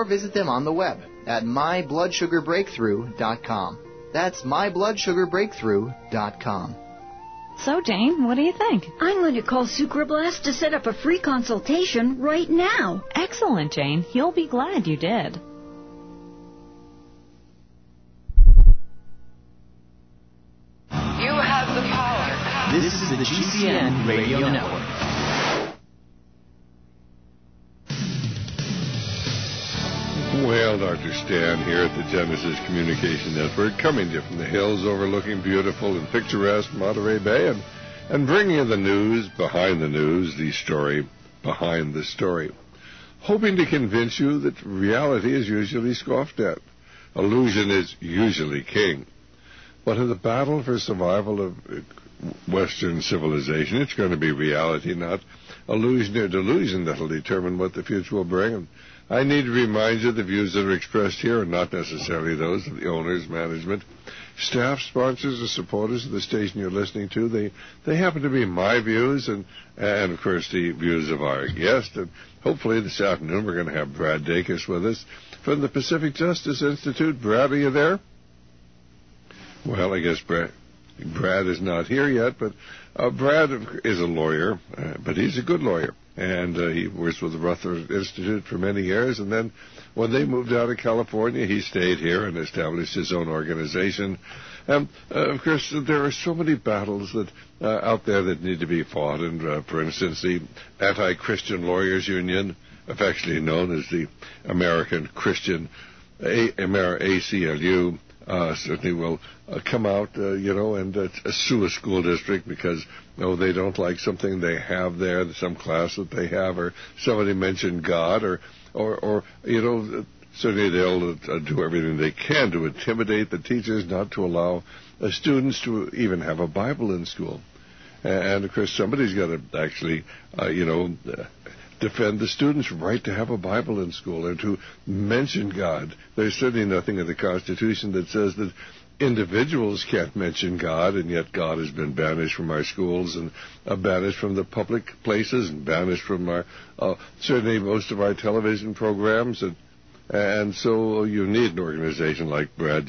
or visit them on the web at mybloodsugarbreakthrough.com. That's mybloodsugarbreakthrough.com. So, Jane, what do you think? I'm going to call Sucrablast to set up a free consultation right now. Excellent, Jane. You'll be glad you did. You have the power. This is the GCN Radio Network. Well, Dr. Stan here at the Genesis Communication Network, coming to you from the hills overlooking beautiful and picturesque Monterey Bay, and bringing you the news behind the news, the story behind the story, hoping to convince you that reality is usually scoffed at. Illusion is usually king. But in the battle for survival of Western civilization, it's going to be reality, not illusion or delusion, that will determine what the future will bring. And I need to remind you the views that are expressed here are not necessarily those of the owners, management, staff, sponsors, or supporters of the station you're listening to. They happen to be my views and of course, the views of our guest. And hopefully this afternoon we're going to have Brad Dacus with us from the Pacific Justice Institute. Brad, are you there? Well, I guess Brad is not here yet, but Brad is a lawyer, but he's a good lawyer. And he works with the Rutherford Institute for many years. And then when they moved out of California, he stayed here and established his own organization. Of course, there are so many battles that out there that need to be fought. And, for instance, the Anti-Christian Lawyers Union, affectionately known as the American Christian ACLU, certainly will come out, and sue a school district because, they don't like something they have there, some class that they have, or somebody mentioned God, or certainly they'll do everything they can to intimidate the teachers not to allow students to even have a Bible in school. And, of course, somebody's got to actually, defend the students' right to have a Bible in school and to mention God. There's certainly nothing in the Constitution that says that individuals can't mention God, and yet God has been banished from our schools and banished from the public places and banished from our certainly most of our television programs. And so you need an organization like Brad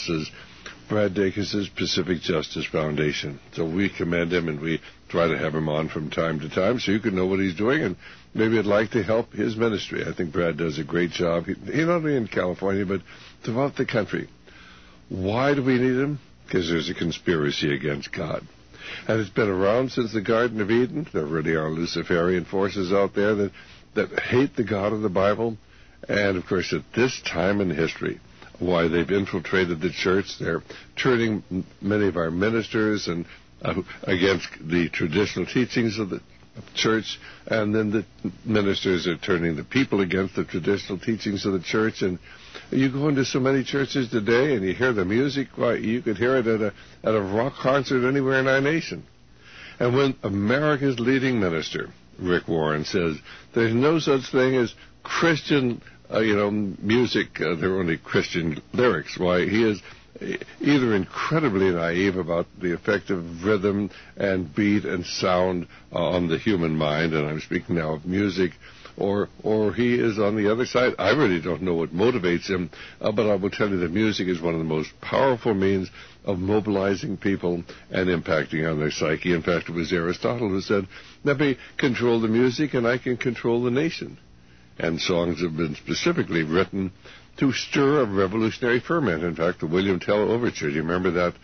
Dacus's Pacific Justice Foundation. So we commend him, and we try to have him on from time to time so you can know what he's doing, and maybe you'd like to help his ministry. I think Brad does a great job, he not only in California, but throughout the country. Why do we need him? Because there's a conspiracy against God. And it's been around since the Garden of Eden. There really are Luciferian forces out there that hate the God of the Bible. And, of course, at this time in history, why they've infiltrated the church. They're turning many of our ministers and against the traditional teachings of the church, and then the ministers are turning the people against the traditional teachings of the church. And you go into so many churches today and you hear the music, well, you could hear it at a rock concert anywhere in our nation. And when America's leading minister, Rick Warren, says there's no such thing as Christian music, there are only Christian lyrics. Why, he is either incredibly naive about the effect of rhythm and beat and sound on the human mind, and I'm speaking now of music, or he is on the other side. I really don't know what motivates him, but I will tell you that music is one of the most powerful means of mobilizing people and impacting on their psyche. In fact, it was Aristotle who said, let me control the music and I can control the nation. And songs have been specifically written to stir a revolutionary ferment. In fact, the William Tell Overture, do you remember that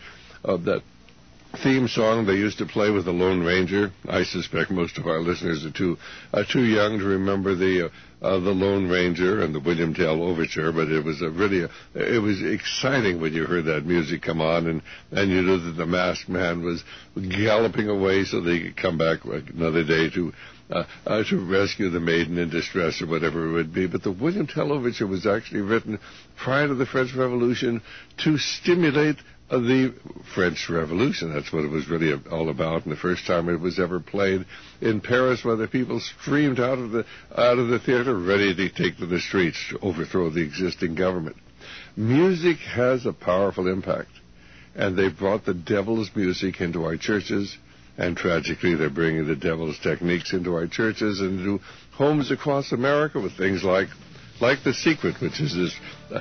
theme song they used to play with the Lone Ranger? I suspect most of our listeners are too young to remember the Lone Ranger and the William Tell Overture, but it was it was exciting when you heard that music come on, and you knew that the masked man was galloping away so they could come back another day to rescue the maiden in distress or whatever it would be. But the William Tell Overture was actually written prior to the French Revolution to stimulate the French Revolution. That's what it was really all about. And the first time it was ever played in Paris, where the people streamed out of the theater, ready to take to the streets to overthrow the existing government. Music has a powerful impact, and they've brought the devil's music into our churches. And tragically, they're bringing the devil's techniques into our churches and into homes across America with things like like The Secret, which is this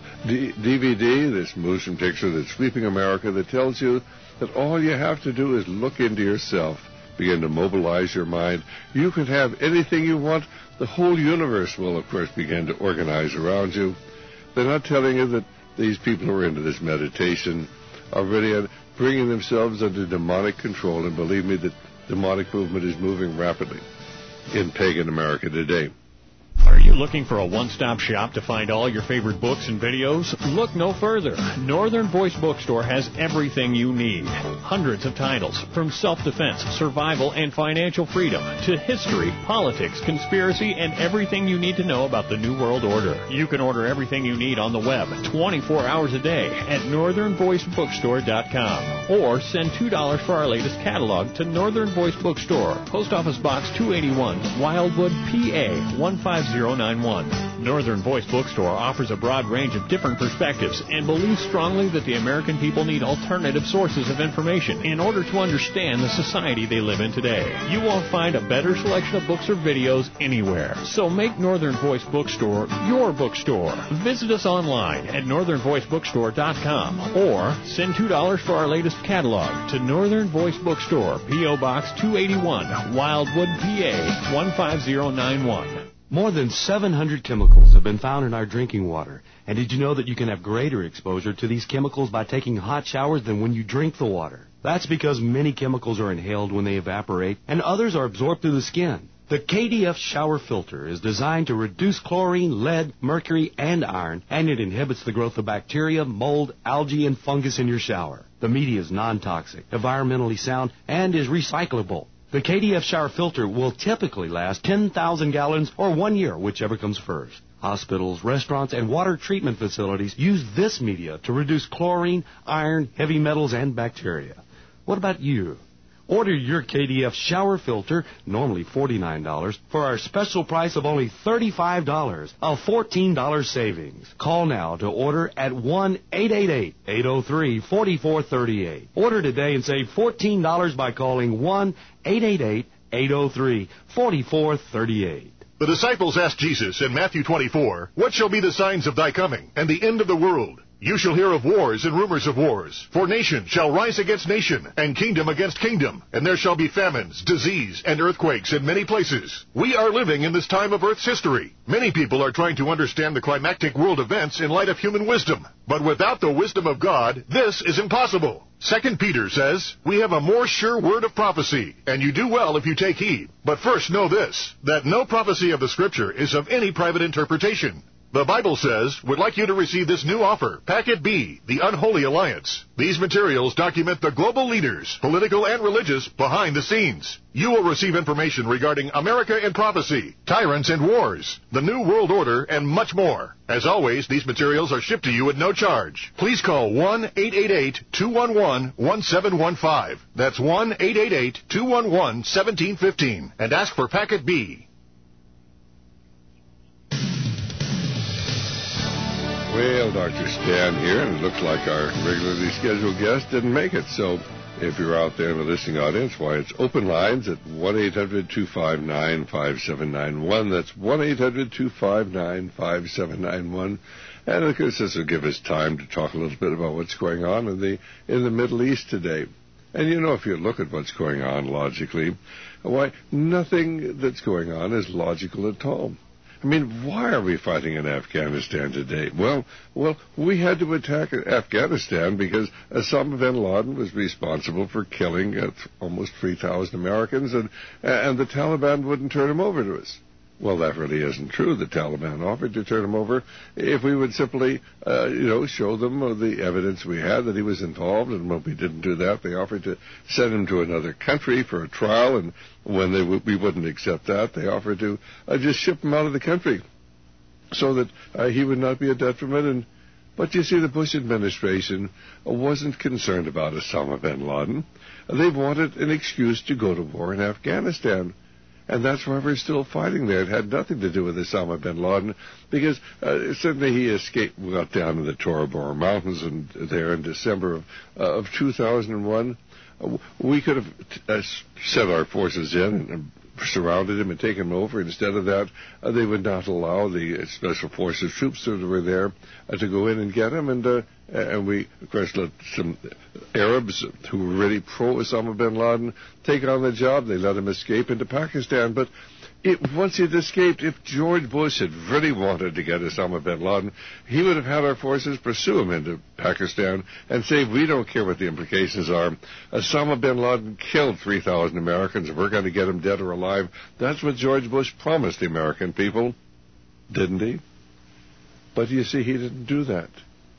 DVD, this motion picture that's sweeping America, that tells you that all you have to do is look into yourself, begin to mobilize your mind. You can have anything you want. The whole universe will, of course, begin to organize around you. They're not telling you that these people who are into this meditation are really bringing themselves under demonic control, and believe me, the demonic movement is moving rapidly in pagan America today. Are you looking for a one-stop shop to find all your favorite books and videos? Look no further. Northern Voice Bookstore has everything you need. Hundreds of titles, from self-defense, survival, and financial freedom, to history, politics, conspiracy, and everything you need to know about the New World Order. You can order everything you need on the web 24 hours a day at northernvoicebookstore.com, or send $2 for our latest catalog to Northern Voice Bookstore, Post Office Box 281, Wildwood, PA 15091. Northern Voice Bookstore offers a broad range of different perspectives and believes strongly that the American people need alternative sources of information in order to understand the society they live in today. You won't find a better selection of books or videos anywhere. So make Northern Voice Bookstore your bookstore. Visit us online at northernvoicebookstore.com or send $2 for our latest catalog to Northern Voice Bookstore, P.O. Box 281, Wildwood, PA 15091. More than 700 chemicals have been found in our drinking water. And did you know that you can have greater exposure to these chemicals by taking hot showers than when you drink the water? That's because many chemicals are inhaled when they evaporate, and others are absorbed through the skin. The KDF shower filter is designed to reduce chlorine, lead, mercury, and iron, and it inhibits the growth of bacteria, mold, algae, and fungus in your shower. The media is non-toxic, environmentally sound, and is recyclable. The KDF shower filter will typically last 10,000 gallons or 1 year, whichever comes first. Hospitals, restaurants, and water treatment facilities use this media to reduce chlorine, iron, heavy metals, and bacteria. What about you? Order your KDF shower filter, normally $49, for our special price of only $35, a $14 savings. Call now to order at 1-888-803-4438. Order today and save $14 by calling 1-888-803-4438. The disciples asked Jesus in Matthew 24, "What shall be the signs of thy coming and the end of the world? You shall hear of wars and rumors of wars. For nation shall rise against nation, and kingdom against kingdom. And there shall be famines, disease, and earthquakes in many places." We are living in this time of Earth's history. Many people are trying to understand the climactic world events in light of human wisdom. But without the wisdom of God, this is impossible. 2 Peter says, "We have a more sure word of prophecy, and you do well if you take heed. But first know this, that no prophecy of the Scripture is of any private interpretation." The Bible says, "Would like you to receive this new offer, Packet B, the Unholy Alliance." These materials document the global leaders, political and religious, behind the scenes. You will receive information regarding America in prophecy, tyrants and wars, the New World Order, and much more. As always, these materials are shipped to you at no charge. Please call 1-888-211-1715. That's 1-888-211-1715, and ask for Packet B. Well, Dr. Stan here, and it looks like our regularly scheduled guest didn't make it. So if you're out there in the listening audience, why, it's open lines at 1-800-259-5791. That's 1-800-259-5791. And, of course, this will give us time to talk a little bit about what's going on in the Middle East today. And, you know, if you look at what's going on logically, why, nothing that's going on is logical at all. I mean, why are we fighting in Afghanistan today? Well, we had to attack Afghanistan because Osama bin Laden was responsible for killing almost 3,000 Americans, and the Taliban wouldn't turn him over to us. Well, that really isn't true. The Taliban offered to turn him over if we would simply, show them the evidence we had that he was involved. And when we didn't do that, they offered to send him to another country for a trial. And when we wouldn't accept that, they offered to just ship him out of the country so that he would not be a detriment. But you see, the Bush administration wasn't concerned about Osama bin Laden. They wanted an excuse to go to war in Afghanistan. And that's why we're still fighting there. It had nothing to do with Osama bin Laden, because certainly he escaped, got down in the Tora Bora Mountains, and there in December of 2001, we could have sent our forces in and surrounded him and taken him over. Instead of that, they would not allow the Special Forces troops that were there to go in and get him. And we, of course, let some Arabs who were really pro-Osama bin Laden take on the job. They let him escape into Pakistan. But once he'd escaped, if George Bush had really wanted to get Osama bin Laden, he would have had our forces pursue him into Pakistan and say, we don't care what the implications are. Osama bin Laden killed 3,000 Americans, and we're going to get him dead or alive. That's what George Bush promised the American people, didn't he? But you see, he didn't do that.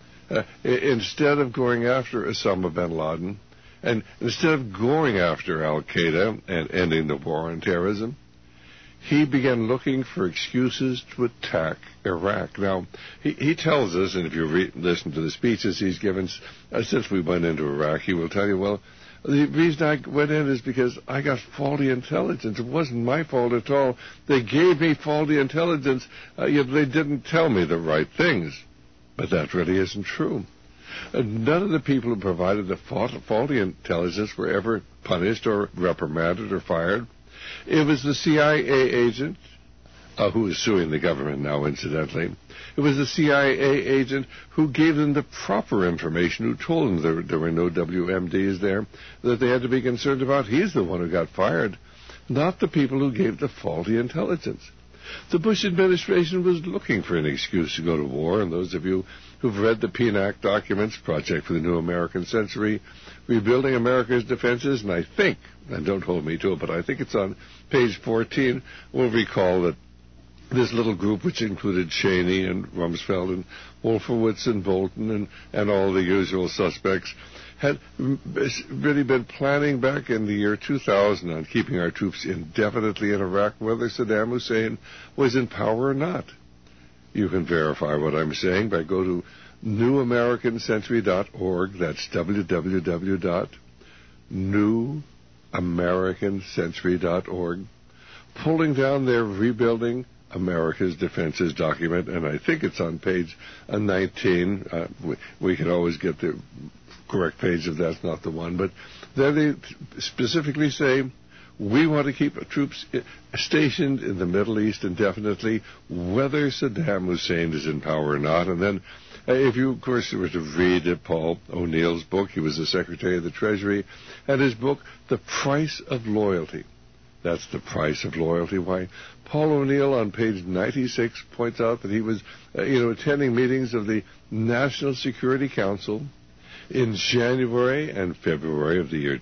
Instead of going after Osama bin Laden, and instead of going after Al-Qaeda and ending the war on terrorism, he began looking for excuses to attack Iraq. Now, he tells us, and if you listen to the speeches he's given since we went into Iraq, he will tell you, well, the reason I went in is because I got faulty intelligence. It wasn't my fault at all. They gave me faulty intelligence, yet they didn't tell me the right things. But that really isn't true. None of the people who provided the faulty intelligence were ever punished or reprimanded or fired. It was the CIA agent, who is suing the government now, incidentally. It was the CIA agent who gave them the proper information, who told them there were no WMDs there, that they had to be concerned about. He's the one who got fired, not the people who gave the faulty intelligence. The Bush administration was looking for an excuse to go to war, and those of you who've read the PNAC documents, Project for the New American Century, Rebuilding America's Defenses, and I think, and don't hold me to it, but I think it's on page 14, will recall that this little group, which included Cheney and Rumsfeld and Wolfowitz and Bolton and all the usual suspects, had really been planning back in the year 2000 on keeping our troops indefinitely in Iraq, whether Saddam Hussein was in power or not. You can verify what I'm saying by go to newamericancentury.org. That's www.newamericancentury.org. Pulling down their Rebuilding America's Defenses document, and I think it's on page 19. We can always get the correct page if that's not the one, but there they specifically say, we want to keep troops stationed in the Middle East indefinitely, whether Saddam Hussein is in power or not. And then, if you, of course, were to read Paul O'Neill's book, he was the Secretary of the Treasury, and his book, The Price of Loyalty. That's the price of loyalty. Why, Paul O'Neill on page 96 points out that he was, attending meetings of the National Security Council in January and February of the year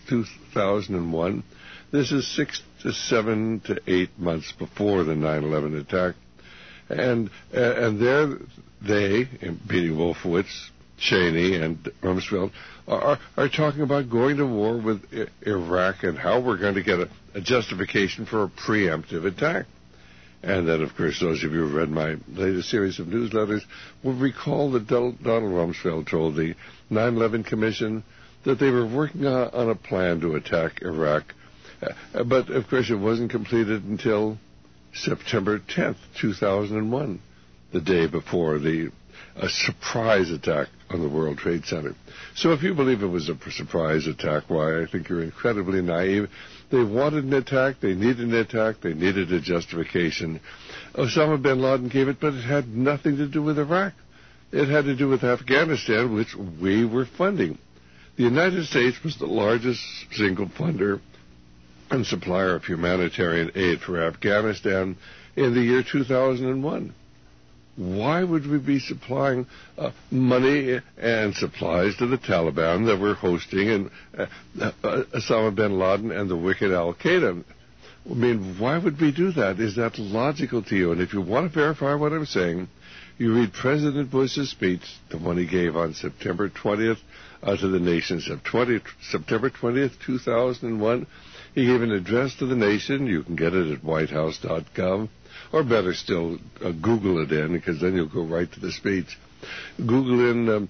2001. This is 6 to 7 to 8 months before the 9/11 attack. And there they, being Wolfowitz, Cheney, and Rumsfeld, are talking about going to war with Iraq and how we're going to get a justification for a preemptive attack. And then, of course, those of you who read my latest series of newsletters will recall that Donald Rumsfeld told the 9/11 Commission that they were working on a plan to attack Iraq. But, of course, it wasn't completed until September 10th, 2001, the day before a surprise attack on the World Trade Center. So if you believe it was a surprise attack, why, I think you're incredibly naive. They wanted an attack, they needed an attack, they needed a justification. Osama bin Laden gave it, but it had nothing to do with Iraq. It had to do with Afghanistan, which we were funding. The United States was the largest single funder and supplier of humanitarian aid for Afghanistan in the year 2001. Why would we be supplying money and supplies to the Taliban that were hosting Osama bin Laden and the wicked Al-Qaeda? I mean, why would we do that? Is that logical to you? And if you want to verify what I'm saying, you read President Bush's speech, the one he gave on September 20th to the nation, September 20th, 2001. He gave an address to the nation. You can get it at whitehouse.gov. Or better still, Google it in, because then you'll go right to the speech. Google in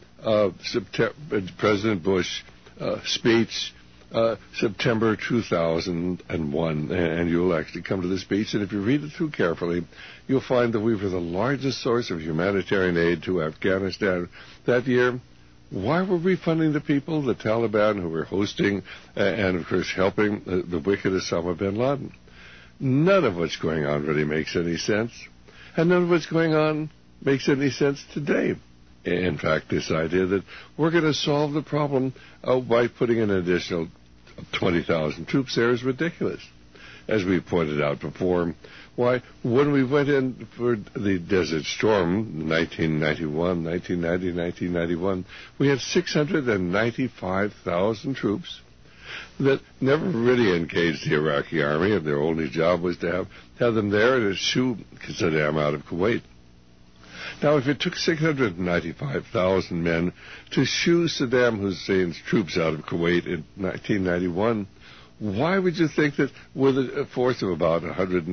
President Bush speech, September 2001, and you'll actually come to the speech. And if you read it through carefully, you'll find that we were the largest source of humanitarian aid to Afghanistan that year. Why were we funding the people, the Taliban, who were hosting and, of course, helping the wicked Osama bin Laden? none of what's going on really makes any sense. And none of what's going on makes any sense today. In fact, this idea that we're going to solve the problem by putting an additional 20,000 troops there is ridiculous. As we pointed out before, why, when we went in for the Desert Storm, 1991, we had 695,000 troops that never really engaged the Iraqi army, and their only job was to have them there to shoo Saddam out of Kuwait. Now, if it took 695,000 men to shoo Saddam Hussein's troops out of Kuwait in 1991, why would you think that with a force of about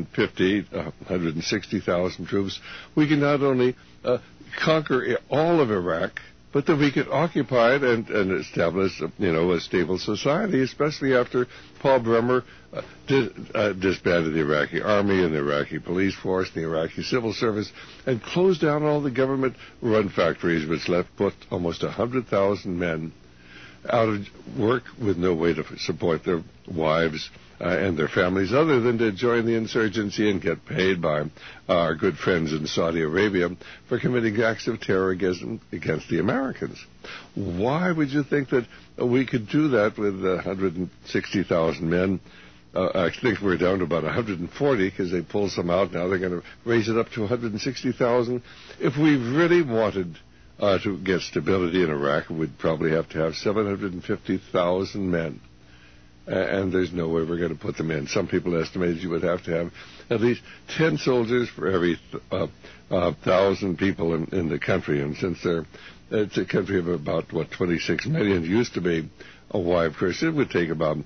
160,000 troops, we can not only conquer all of Iraq, but that we could occupy it and establish, a stable society, especially after Paul Bremer disbanded the Iraqi army and the Iraqi police force and the Iraqi civil service and closed down all the government-run factories, which left almost 100,000 men out of work with no way to support their wives and their families other than to join the insurgency and get paid by our good friends in Saudi Arabia for committing acts of terror against the Americans. Why would you think that we could do that with 160,000 men? I think we're down to about 140 because they pulled some out. Now they're going to raise it up to 160,000. If we really wanted to get stability in Iraq, we'd probably have to have 750,000 men. And there's no way we're going to put them in. Some people estimated you would have to have at least 10 soldiers for every 1,000 people in the country. And since it's a country of about, 26 million, used to be, of course, it would take about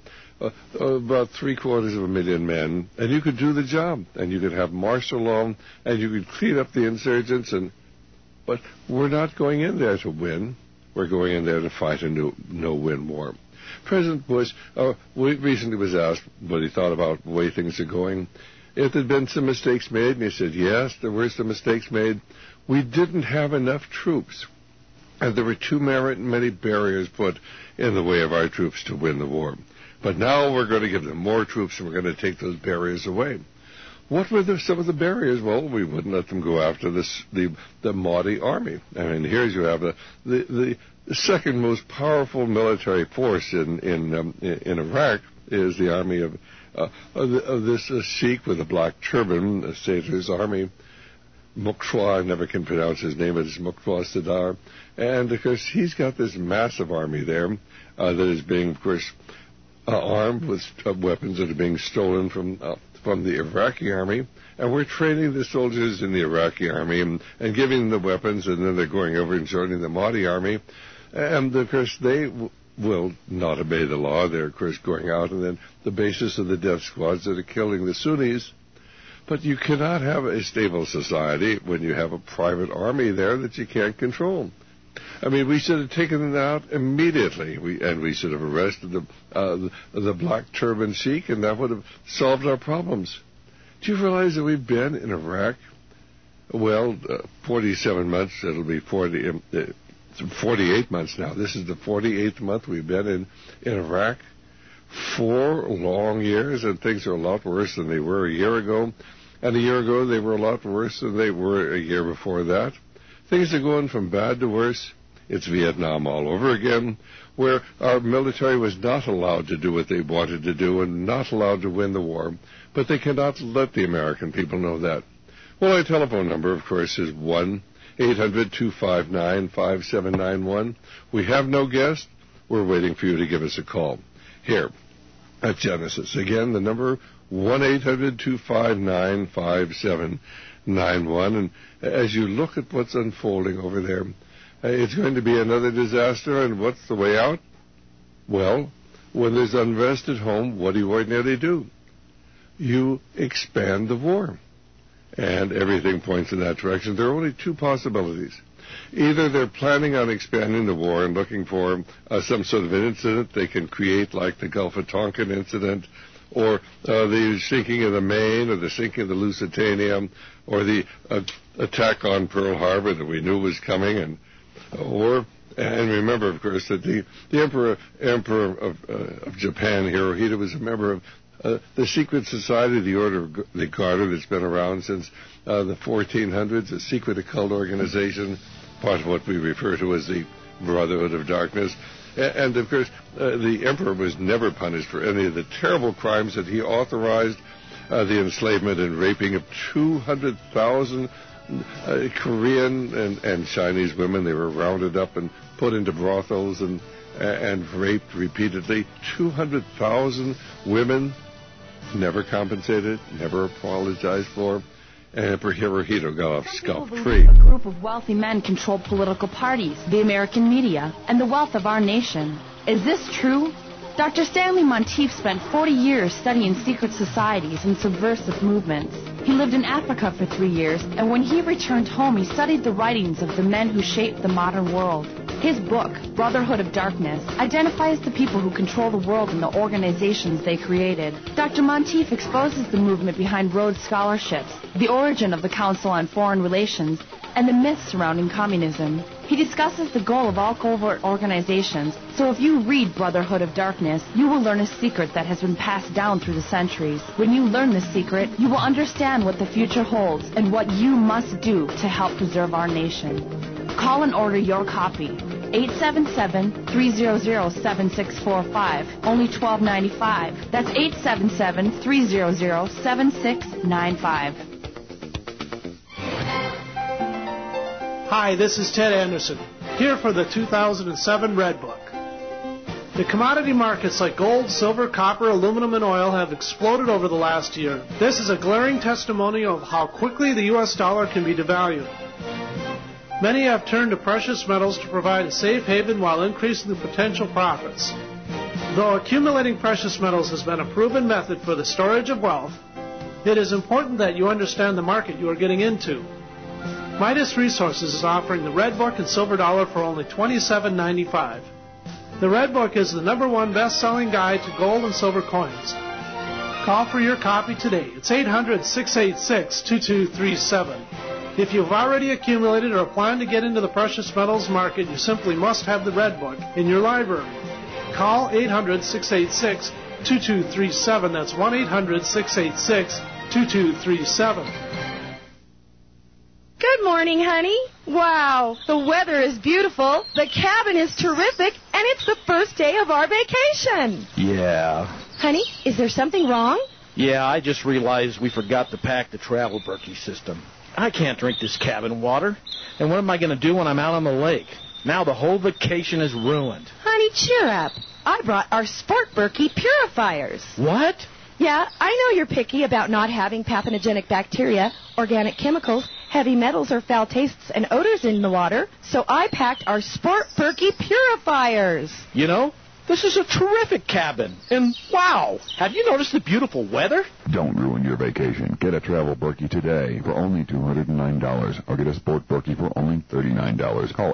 750,000 men. And you could do the job. And you could have martial law, and you could clean up the insurgents. But we're not going in there to win. We're going in there to fight a no-win war. President Bush recently was asked what he thought about the way things are going. If there had been some mistakes made, and he said, yes, there were some mistakes made. We didn't have enough troops, and there were too many barriers put in the way of our troops to win the war. But now we're going to give them more troops, and we're going to take those barriers away. What were some of the barriers? Well, we wouldn't let them go after the Mahdi army. I mean, here you have the second most powerful military force in Iraq is the army of this sheikh with a black turban, Satan's army, Muqtawa. I never can pronounce his name, but it's Muqtawa Sadr. And, of course, he's got this massive army there that is being, of course, armed with weapons that are being stolen from the Iraqi army, and we're training the soldiers in the Iraqi army and giving them the weapons, and then they're going over and joining the Mahdi army. And, of course, they will not obey the law. They're, of course, going out, and then the basis of the death squads that are killing the Sunnis. But you cannot have a stable society when you have a private army there that you can't control. I mean, we should have taken them out immediately, and we should have arrested the black turban sheik, and that would have solved our problems. Do you realize that we've been in Iraq, 47 months, it'll be 48 months now. This is the 48th month we've been in Iraq. 4 long years, and things are a lot worse than they were a year ago. And a year ago, they were a lot worse than they were a year before that. Things are going from bad to worse. It's Vietnam all over again, where our military was not allowed to do what they wanted to do and not allowed to win the war. But they cannot let the American people know that. Well, our telephone number, of course, is 1-800-259-5791. We have no guest. We're waiting for you to give us a call here at Genesis. Again, the number 1-800-259-5791. And as you look at what's unfolding over there, it's going to be another disaster. And what's the way out? Well, when there's unrest at home, what do you ordinarily do? You expand the war. And everything points in that direction. There are only 2 possibilities. Either they're planning on expanding the war and looking for some sort of an incident they can create, like the Gulf of Tonkin incident, or the sinking of the Maine, or the sinking of the Lusitania, or the attack on Pearl Harbor that we knew was coming, and remember, of course, that the Emperor of Japan, Hirohito, was a member The secret society, the Order of the Garter, that's been around since the 1400s, a secret occult organization, part of what we refer to as the Brotherhood of Darkness. And of course, the emperor was never punished for any of the terrible crimes that he authorized, the enslavement and raping of 200,000 Korean and Chinese women. They were rounded up and put into brothels and raped repeatedly. 200,000 women, never compensated, never apologized for. And Emperor Hirohito got off scot-free. A group of wealthy men control political parties, the American media, and the wealth of our nation. Is this true? Dr. Stanley Monteith spent 40 years studying secret societies and subversive movements. He lived in Africa for 3 years, and when he returned home, he studied the writings of the men who shaped the modern world. His book, Brotherhood of Darkness, identifies the people who control the world and the organizations they created. Dr. Monteith exposes the movement behind Rhodes Scholarships, the origin of the Council on Foreign Relations, and the myths surrounding communism. He discusses the goal of all covert organizations, so if you read Brotherhood of Darkness, you will learn a secret that has been passed down through the centuries. When you learn this secret, you will understand what the future holds and what you must do to help preserve our nation. Call and order your copy. 877-300-7645. Only $12.95. That's 877-300-7695. Hi, this is Ted Anderson, here for the 2007 Red Book. The commodity markets like gold, silver, copper, aluminum, and oil have exploded over the last year. This is a glaring testimony of how quickly the U.S. dollar can be devalued. Many have turned to precious metals to provide a safe haven while increasing the potential profits. Though accumulating precious metals has been a proven method for the storage of wealth, it is important that you understand the market you are getting into. Midas Resources is offering the Red Book and Silver Dollar for only $27.95. The Red Book is the #1 best-selling guide to gold and silver coins. Call for your copy today. It's 800-686-2237. If you've already accumulated or plan to get into the precious metals market, you simply must have the Red Book in your library. Call 800-686-2237. That's 1-800-686-2237. Good morning, honey. Wow, the weather is beautiful, the cabin is terrific, and it's the first day of our vacation. Yeah. Honey, is there something wrong? Yeah, I just realized we forgot to pack the travel Berkey system. I can't drink this cabin water. And what am I going to do when I'm out on the lake? Now the whole vacation is ruined. Honey, cheer up. I brought our Sport Berkey purifiers. What? Yeah, I know you're picky about not having pathogenic bacteria, organic chemicals, heavy metals, or foul tastes and odors in the water, so I packed our Sport Berkey purifiers. You know, this is a terrific cabin. And wow, have you noticed the beautiful weather? Don't ruin your vacation. Get a travel Berkey today for only $209, or get a Sport Berkey for only $39. Call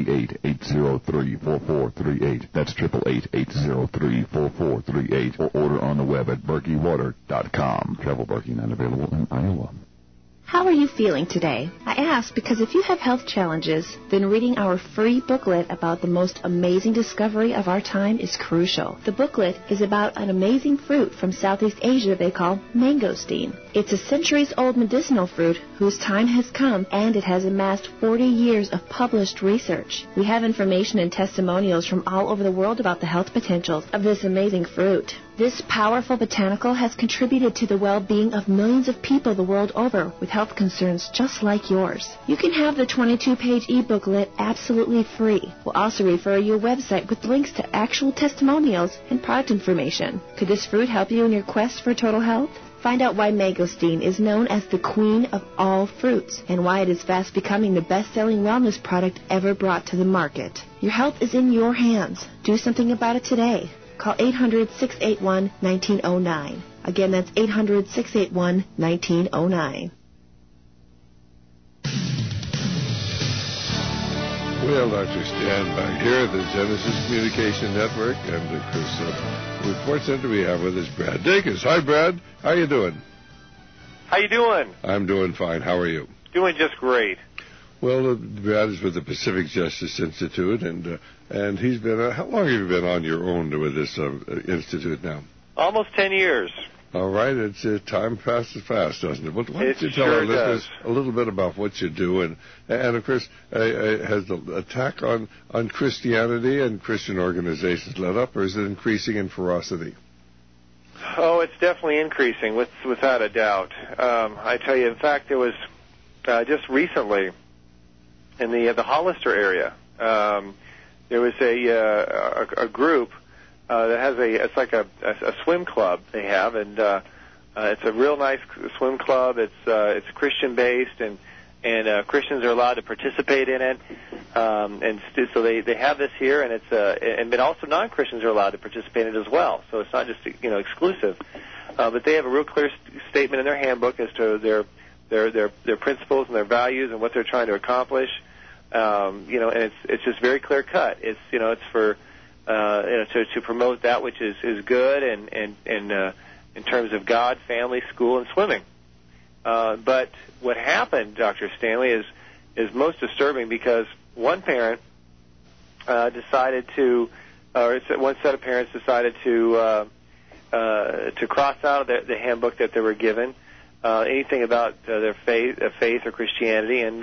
888-803-4438. That's 888-803-4438, or order on the web at berkeywater.com. Travel Berkey not available in Iowa. How are you feeling today? I ask because if you have health challenges, then reading our free booklet about the most amazing discovery of our time is crucial. The booklet is about an amazing fruit from Southeast Asia they call mangosteen. It's a centuries-old medicinal fruit whose time has come, and it has amassed 40 years of published research. We have information and testimonials from all over the world about the health potentials of this amazing fruit. This powerful botanical has contributed to the well-being of millions of people the world over with health concerns just like yours. You can have the 22-page e-booklet absolutely free. We'll also refer you a website with links to actual testimonials and product information. Could this fruit help you in your quest for total health? Find out why mangosteen is known as the queen of all fruits and why it is fast becoming the best-selling wellness product ever brought to the market. Your health is in your hands. Do something about it today. Call 800-681-1909. Again, that's 800-681-1909. Well, Dr. Stan back here at the Genesis Communication Network, and of course, report center we have with us Brad Dacus. Hi, Brad. How you doing? How you doing? I'm doing fine. How are you? Doing just great. Well, Brad is with the Pacific Justice Institute, and he's been. How long have you been on your own with this institute now? Almost 10 years. All right, it's time passes fast, doesn't it? Why don't you tell our listeners a little bit about what you do, and of course, has the attack on Christianity and Christian organizations let up, or is it increasing in ferocity? Oh, it's definitely increasing, without a doubt. I tell you, in fact, there was just recently in the Hollister area, there was a group that has it's like a swim club they have, and it's a real nice swim club. It's Christian based, and Christians are allowed to participate in it, and so they have this here, and but also non-Christians are allowed to participate in it as well. So it's not just exclusive, but they have a real clear statement in their handbook as to their principles and their values and what they're trying to accomplish. And it's just very clear cut. It's for to promote that which is good and in terms of God, family, school, and swimming. But what happened, Dr. Stanley, is most disturbing because one parent decided to, or one set of parents decided to cross out of the handbook that they were given anything about their faith or Christianity, and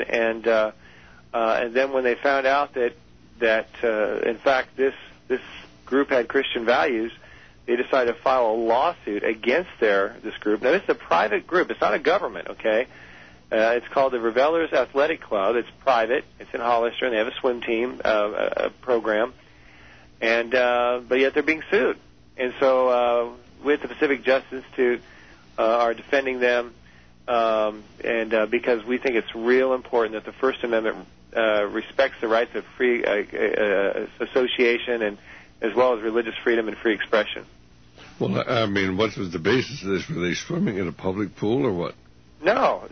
then when they found out that in fact this group had Christian values, they decided to file a lawsuit against this group. Now, this is a private group. It's not a government, okay? It's called the Revelers Athletic Club. It's private. It's in Hollister, and they have a swim team program. But yet they're being sued. And so with the Pacific Justice Institute are defending them, because we think it's real important that the First Amendment respects the rights of free association and as well as religious freedom and free expression. Well, I mean, what was the basis of this? Were they swimming in a public pool or what? No,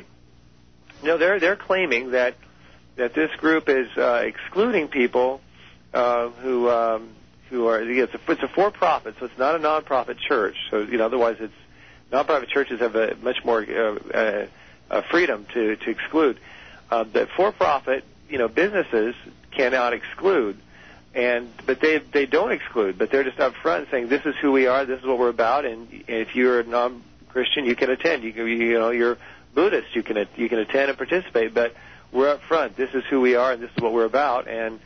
they're claiming that this group is excluding people who are. It's a for-profit, so it's not a non-profit church. So otherwise, it's non-profit churches have a much more freedom to exclude. But for-profit, businesses cannot exclude. But they don't exclude, but they're just up front saying this is who we are, this is what we're about, and if you're a non-Christian, you can attend. You're Buddhist, you can attend and participate, but we're up front. This is who we are, and this is what we're about, and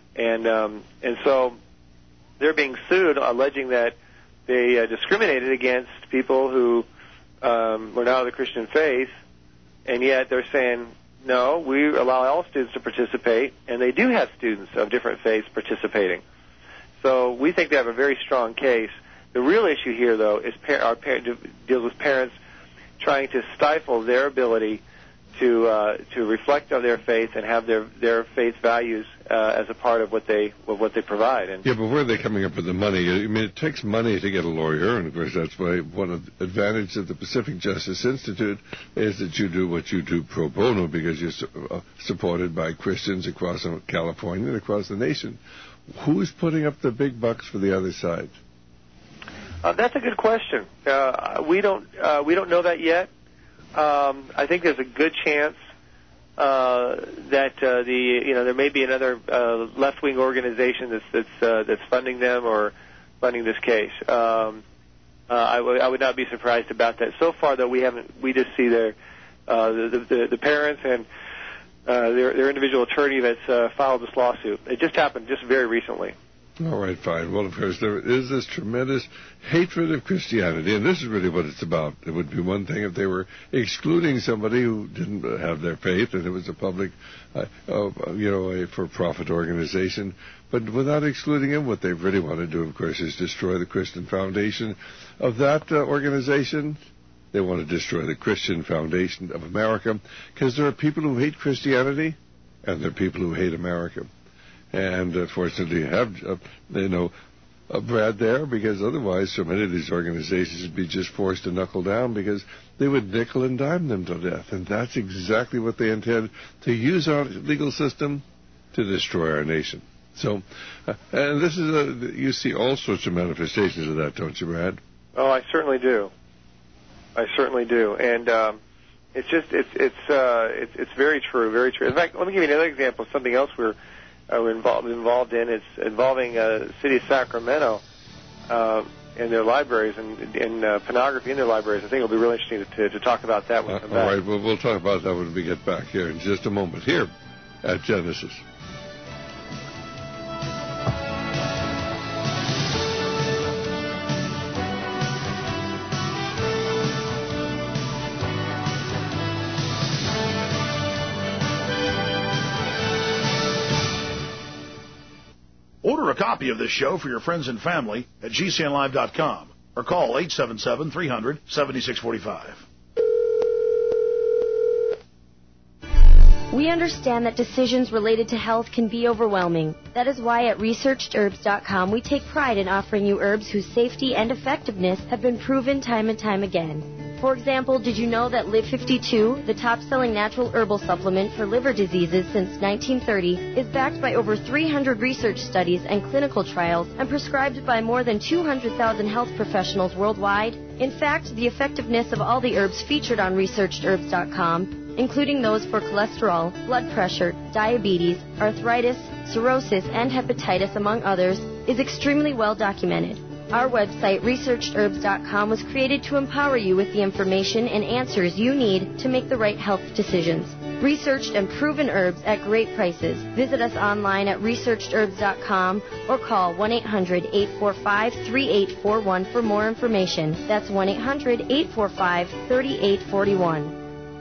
so they're being sued, alleging that they discriminated against people who were not of the Christian faith, and yet they're saying, no, we allow all students to participate, and they do have students of different faiths participating. So we think they have a very strong case. The real issue here, though, is deals with parents trying to stifle their ability to reflect on their faith and have their faith values as a part of what they provide. And yeah, but where are they coming up with the money? I mean, it takes money to get a lawyer, and of course that's why one of the advantages of the Pacific Justice Institute is that you do what you do pro bono because you're supported by Christians across California and across the nation. Who's putting up the big bucks for the other side? That's a good question. We don't know that yet. I think there's a good chance that there may be another left-wing organization that's funding them or funding this case. I would not be surprised about that. So far, though, we just see the parents and their individual attorney that's filed this lawsuit. It just happened just very recently. All right, fine. Well, of course, there is this tremendous hatred of Christianity, and this is really what it's about. It would be one thing if they were excluding somebody who didn't have their faith, and it was a public, a for-profit organization. But without excluding him, what they really want to do, of course, is destroy the Christian foundation of that organization. They want to destroy the Christian foundation of America, because there are people who hate Christianity, and there are people who hate America. And fortunately, you have, Brad there, because otherwise so many of these organizations would be just forced to knuckle down because they would nickel and dime them to death. And that's exactly what they intend, to use our legal system to destroy our nation. So, and this is you see all sorts of manifestations of that, don't you, Brad? Oh, I certainly do. And it's very true, very true. In fact, let me give you another example of something else we're involved in. It's involving the city of Sacramento. in their libraries and in pornography in their libraries. I think it'll be really interesting to talk about that when we come back. All right, well, we'll talk about that when we get back here in just a moment here at Genesis. Order a copy of this show for your friends and family at GCNlive.com or call 877-300-7645. We understand that decisions related to health can be overwhelming. That is why at ResearchedHerbs.com we take pride in offering you herbs whose safety and effectiveness have been proven time and time again. For example, did you know that Live 52, the top-selling natural herbal supplement for liver diseases since 1930, is backed by over 300 research studies and clinical trials and prescribed by more than 200,000 health professionals worldwide? In fact, the effectiveness of all the herbs featured on ResearchedHerbs.com, including those for cholesterol, blood pressure, diabetes, arthritis, cirrhosis, and hepatitis, among others, is extremely well documented. Our website, ResearchedHerbs.com, was created to empower you with the information and answers you need to make the right health decisions. Researched and proven herbs at great prices. Visit us online at ResearchedHerbs.com or call 1-800-845-3841 for more information. That's 1-800-845-3841.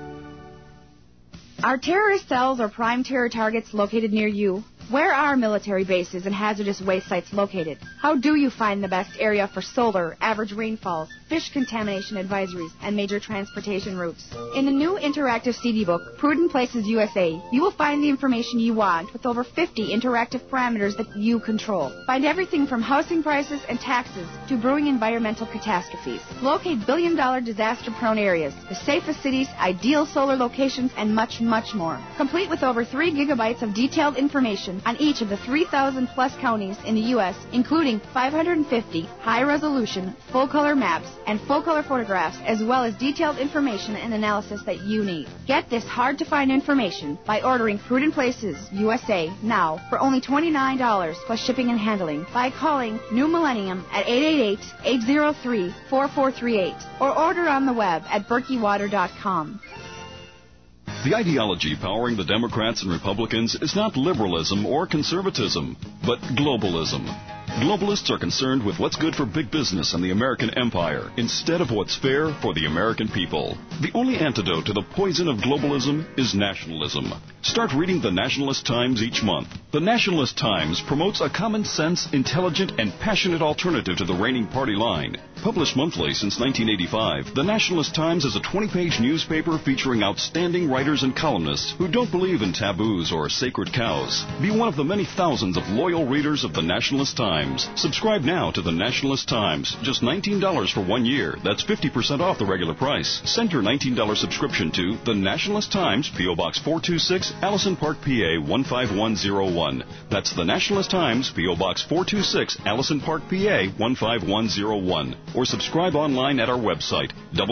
Are terrorist cells or prime terror targets located near you? Where are military bases and hazardous waste sites located? How do you find the best area for solar, average rainfalls, fish contamination advisories, and major transportation routes? In the new interactive CD book, Prudent Places USA, you will find the information you want with over 50 interactive parameters that you control. Find everything from housing prices and taxes to brewing environmental catastrophes. Locate billion-dollar disaster-prone areas, the safest cities, ideal solar locations, and much, much more. Complete with over 3 gigabytes of detailed information on each of the 3,000-plus counties in the U.S., including 550 high-resolution, full-color maps and full-color photographs, as well as detailed information and analysis that you need. Get this hard-to-find information by ordering Prudent Places USA now for only $29 plus shipping and handling by calling New Millennium at 888-803-4438 or order on the web at berkeywater.com. The ideology powering the Democrats and Republicans is not liberalism or conservatism, but globalism. Globalists are concerned with what's good for big business and the American empire instead of what's fair for the American people. The only antidote to the poison of globalism is nationalism. Start reading the Nationalist Times each month. The Nationalist Times promotes a common sense, intelligent, and passionate alternative to the reigning party line. Published monthly since 1985, the Nationalist Times is a 20-page newspaper featuring outstanding writers and columnists who don't believe in taboos or sacred cows. Be one of the many thousands of loyal readers of the Nationalist Times. Subscribe now to the Nationalist Times. Just $19 for 1 year. That's 50% off the regular price. Send your $19 subscription to the Nationalist Times, P.O. Box 426, Allison Park, PA 15101. That's the Nationalist Times, P.O. Box 426, Allison Park, PA 15101. Or subscribe online at our website,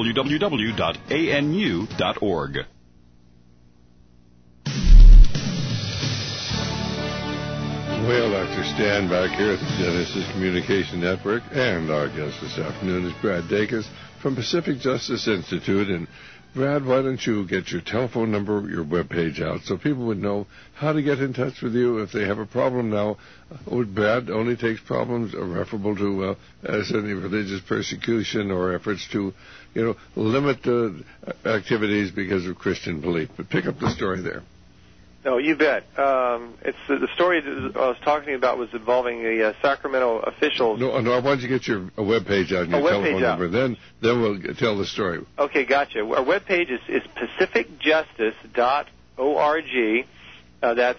www.anu.org. Well, Dr. Stan back here at the Genesis Communication Network, and our guest this afternoon is Brad Dacus from Pacific Justice Institute. And Brad, why don't you get your telephone number, your webpage out, so people would know how to get in touch with you if they have a problem now. Brad only takes problems referable to any religious persecution or efforts to, limit activities because of Christian belief. But pick up the story there. No, you bet. It's the story that I was talking about was involving the Sacramento officials. No, I want you to get your webpage out and your telephone number. Then we'll tell the story. Okay, gotcha. Our webpage is pacificjustice.org. That's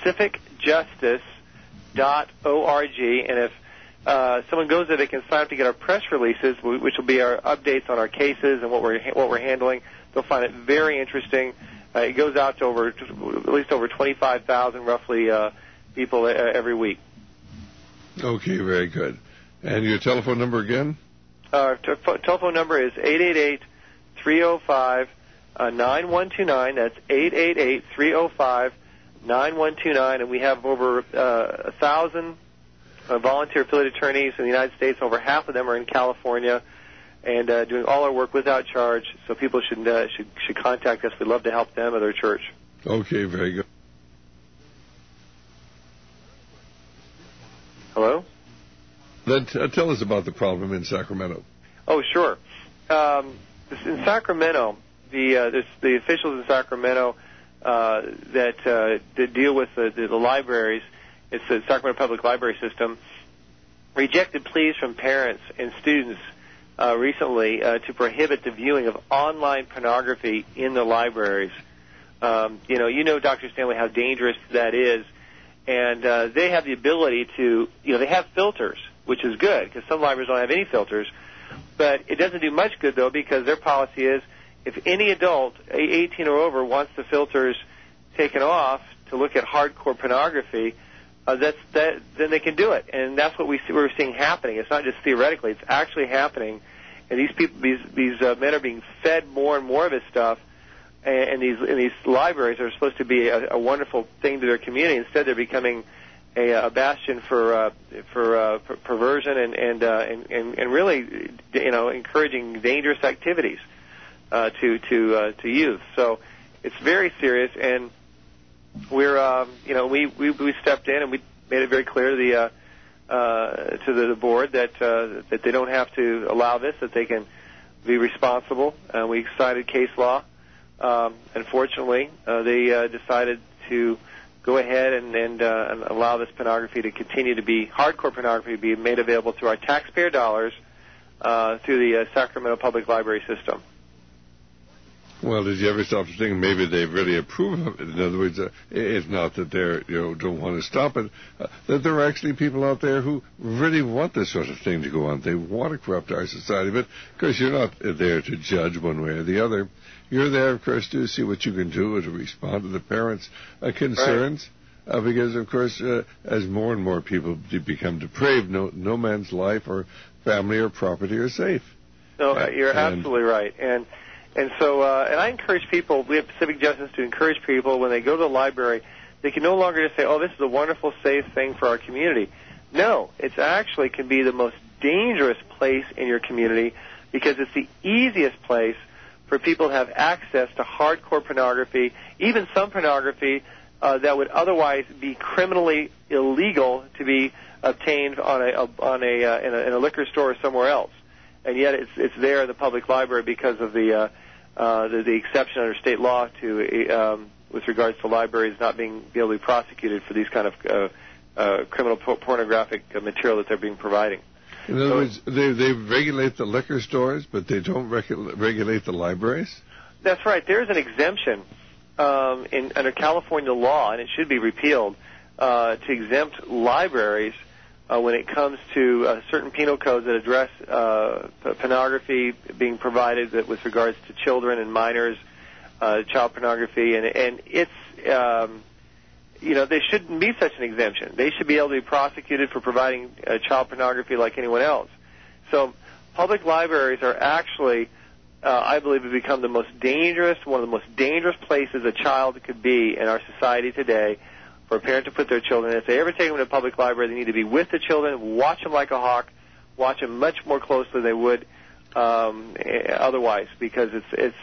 pacificjustice.org. And if someone goes there, they can sign up to get our press releases, which will be our updates on our cases and what we're handling. They'll find it very interesting. It goes out to at least over 25,000 roughly people every week. Okay, very good. And your telephone number again? Our telephone number is 888-305-9129. That's 888-305-9129. And we have over 1,000 volunteer affiliate attorneys in the United States. Over half of them are in California, and doing all our work without charge. So people should contact us. We'd love to help them or their church. Okay, very good. Hello? Then tell us about the problem in Sacramento. Oh, sure. In Sacramento, the officials in Sacramento that deal with the libraries, it's the Sacramento Public Library System, rejected pleas from parents and students recently to prohibit the viewing of online pornography in the libraries. You know, Dr. Stanley, how dangerous that is, and they have the ability to, they have filters, which is good because some libraries don't have any filters, but it doesn't do much good though because their policy is if any adult 18 or over wants the filters taken off to look at hardcore pornography, then they can do it, and that's what we're seeing happening. It's not just theoretically; it's actually happening. And these people, these men are being fed more and more of this stuff, and these libraries are supposed to be a wonderful thing to their community. Instead, they're becoming a bastion for perversion and really, encouraging dangerous activities to youth. So it's very serious, and we're we stepped in and we made it very clear to the board that they don't have to allow this, that they can be responsible. We cited case law. Unfortunately, they decided to go ahead and allow this pornography to continue to be, hardcore pornography, to be made available through our taxpayer dollars through the Sacramento Public Library System. Well, did you ever stop to think maybe they really approve of it? In other words, it's not that they don't want to stop it, that there are actually people out there who really want this sort of thing to go on. They want to corrupt our society, but of course you're not there to judge one way or the other. You're there, of course, to see what you can do to respond to the parents' concerns. Right. Because, of course, as more and more people become depraved, no man's life or family or property are safe. No, you're absolutely right. And so I encourage people, we have Pacific Justice to encourage people when they go to the library, they can no longer just say, oh, this is a wonderful, safe thing for our community. No, it actually can be the most dangerous place in your community because it's the easiest place for people to have access to hardcore pornography, even some pornography that would otherwise be criminally illegal to be obtained in a liquor store or somewhere else. And yet it's there in the public library because of the exception under state law to with regards to libraries not being able to be prosecuted for these kind of criminal pornographic material that they're being providing. In other words, they regulate the liquor stores, but they don't regulate the libraries? That's right. There's an exemption under California law, and it should be repealed, to exempt libraries when it comes to certain penal codes that address pornography being provided with regards to children and minors, child pornography, and it's there shouldn't be such an exemption. They should be able to be prosecuted for providing child pornography like anyone else. So public libraries are actually, I believe, have become one of the most dangerous places a child could be in our society today for a parent to put their children in. If they ever take them to a public library, they need to be with the children, watch them like a hawk, watch them much more closely than they would otherwise, because it's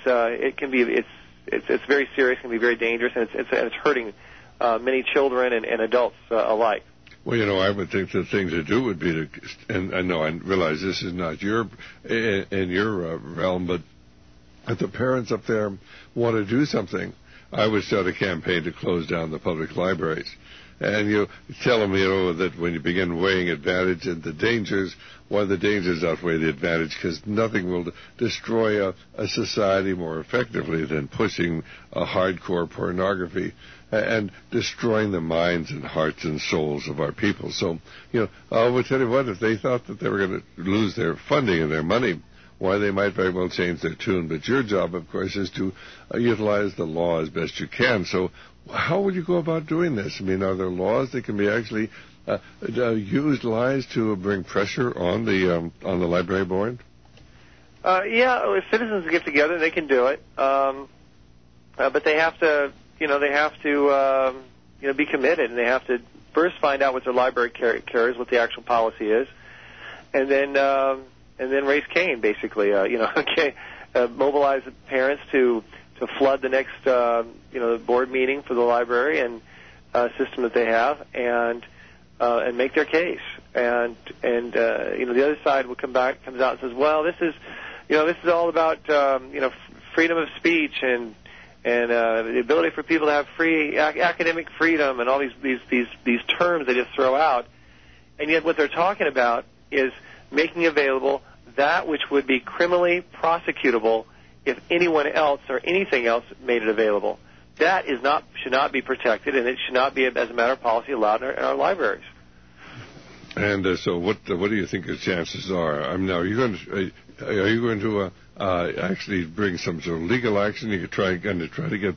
very serious, can be very dangerous, and it's hurting many children and adults alike. Well, I would think the thing to do would be to, and I know I realize this is not in your realm, but if the parents up there want to do something, I would start a campaign to close down the public libraries. And you tell them, that when you begin weighing advantage and the dangers, why the dangers outweigh the advantage, because nothing will destroy a society more effectively than pushing a hardcore pornography and destroying the minds and hearts and souls of our people. So, I would tell you what, if they thought that they were going to lose their funding and their money, why, they might very well change their tune. But your job, of course, is to utilize the law as best you can. So how would you go about doing this? I mean, are there laws that can be actually utilized to bring pressure on the library board? If citizens get together, they can do it. But they have to, be committed, and they have to first find out what their library carries, what the actual policy is, and then raise Cain, basically. Mobilize the parents to flood the next board meeting for the library and system that they have, and make their case. And the other side comes out and says, well, this is all about freedom of speech and the ability for people to have free academic freedom and all these terms they just throw out. And yet what they're talking about is making available that which would be criminally prosecutable if anyone else or anything else made it available. That should not be protected, and it should not be, as a matter of policy, allowed in our libraries. And so, what do you think the chances are? Now, are you going to actually bring some sort of legal action? You could try to get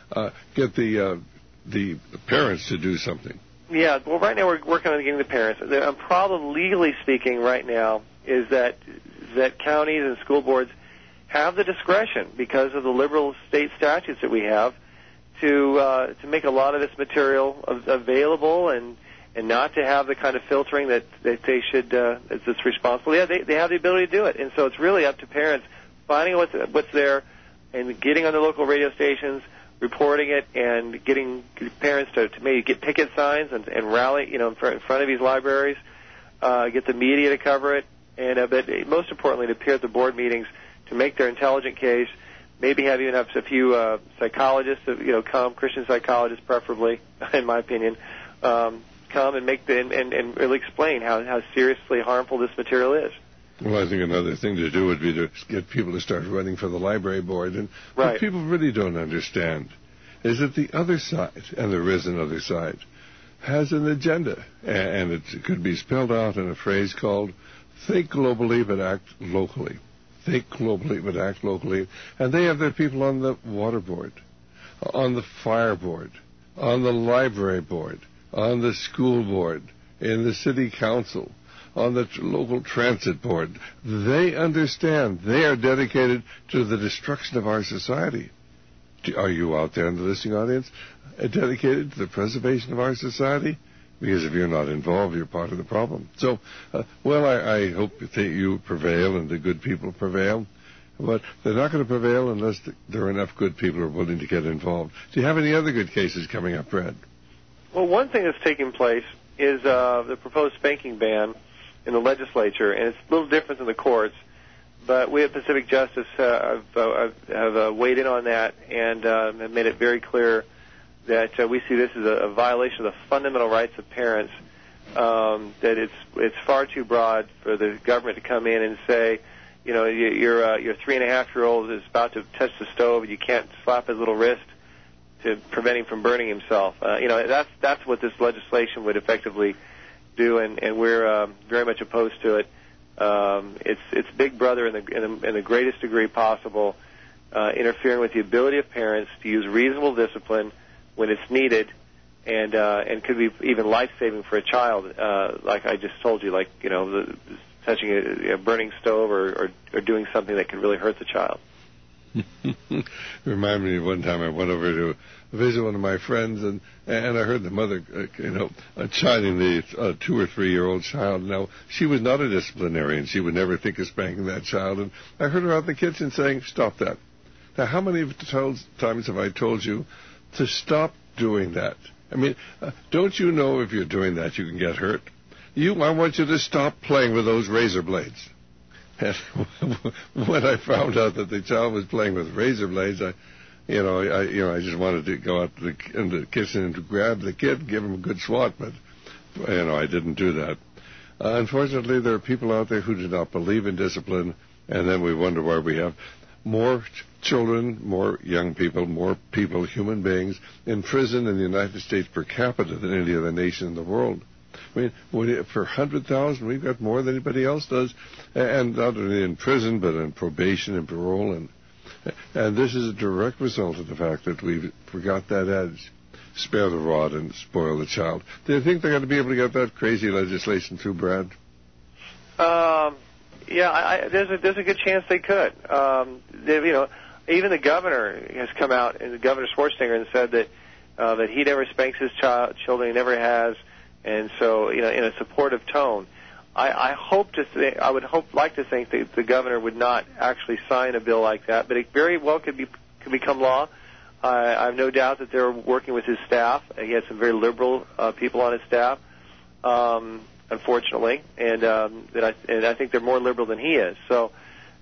the parents to do something. Yeah. Well, right now we're working on getting the parents. The problem, legally speaking, right now is that counties and school boards have the discretion, because of the liberal state statutes that we have, to make a lot of this material available and not to have the kind of filtering that they should that's responsible. Yeah, they have the ability to do it, and so it's really up to parents finding what's there and getting on the local radio stations, reporting it, and getting parents to maybe get picket signs and rally in front of these libraries, get the media to cover it, and but most importantly to appear at the board meetings to make their intelligent case. Maybe have a few psychologists, come, Christian psychologists preferably, in my opinion, come and make and really explain how seriously harmful this material is. Well, I think another thing to do would be to get people to start running for the library board. And right. What people really don't understand is that the other side, and there is another side, has an agenda. And it could be spelled out in a phrase called think globally but act locally. Think globally but act locally. And they have their people on the water board, on the fire board, on the library board, on the school board, in the city council, on the local transit board. They understand. They are dedicated to the destruction of our society. Are you out there in the listening audience dedicated to the preservation of our society? Because if you're not involved, you're part of the problem. So, I hope that you prevail and the good people prevail. But they're not going to prevail unless there are enough good people who are willing to get involved. Do you have any other good cases coming up, Brad? Well, one thing that's taking place is the proposed spanking ban in the legislature, and it's a little different than the courts. But we at Pacific Justice have weighed in on that and have made it very clear that we see this as a violation of the fundamental rights of parents. That it's far too broad for the government to come in and say, your 3.5-year-old is about to touch the stove, and you can't slap his little wrist to prevent him from burning himself. That's what this legislation would effectively do, and we're very much opposed to it. It's Big Brother in the greatest degree possible, interfering with the ability of parents to use reasonable discipline when it's needed, and could be even life-saving for a child, like I just told you, touching a burning stove or doing something that could really hurt the child. Remind me of one time I went over to visit one of my friends, and I heard the mother, chiding the 2 or 3-year-old child. Now, she was not a disciplinarian. She would never think of spanking that child. And I heard her out in the kitchen saying, "Stop that." Now, how many times have I told you to stop doing that? I mean, don't you know if you're doing that you can get hurt? I want you to stop playing with those razor blades. And when I found out that the child was playing with razor blades, I just wanted to go out in the kitchen and to grab the kid and give him a good swat, but I didn't do that. Unfortunately, there are people out there who do not believe in discipline, and then we wonder why we have more children, more young people, more people, human beings, in prison in the United States per capita than any other nation in the world. I mean, for 100,000, we've got more than anybody else does, and not only in prison, but in probation and parole, and this is a direct result of the fact that we've forgot that adage: spare the rod and spoil the child. Do you think they're going to be able to get that crazy legislation through, Brad? There's a good chance they could. Even the governor has come out, and Governor Schwarzenegger, and said that that he never spanks his children, he never has, and so in a supportive tone. I would like to think that the governor would not actually sign a bill like that, but it very well could become law. I have no doubt that they're working with his staff. He has some very liberal people on his staff, unfortunately, and I think they're more liberal than he is. So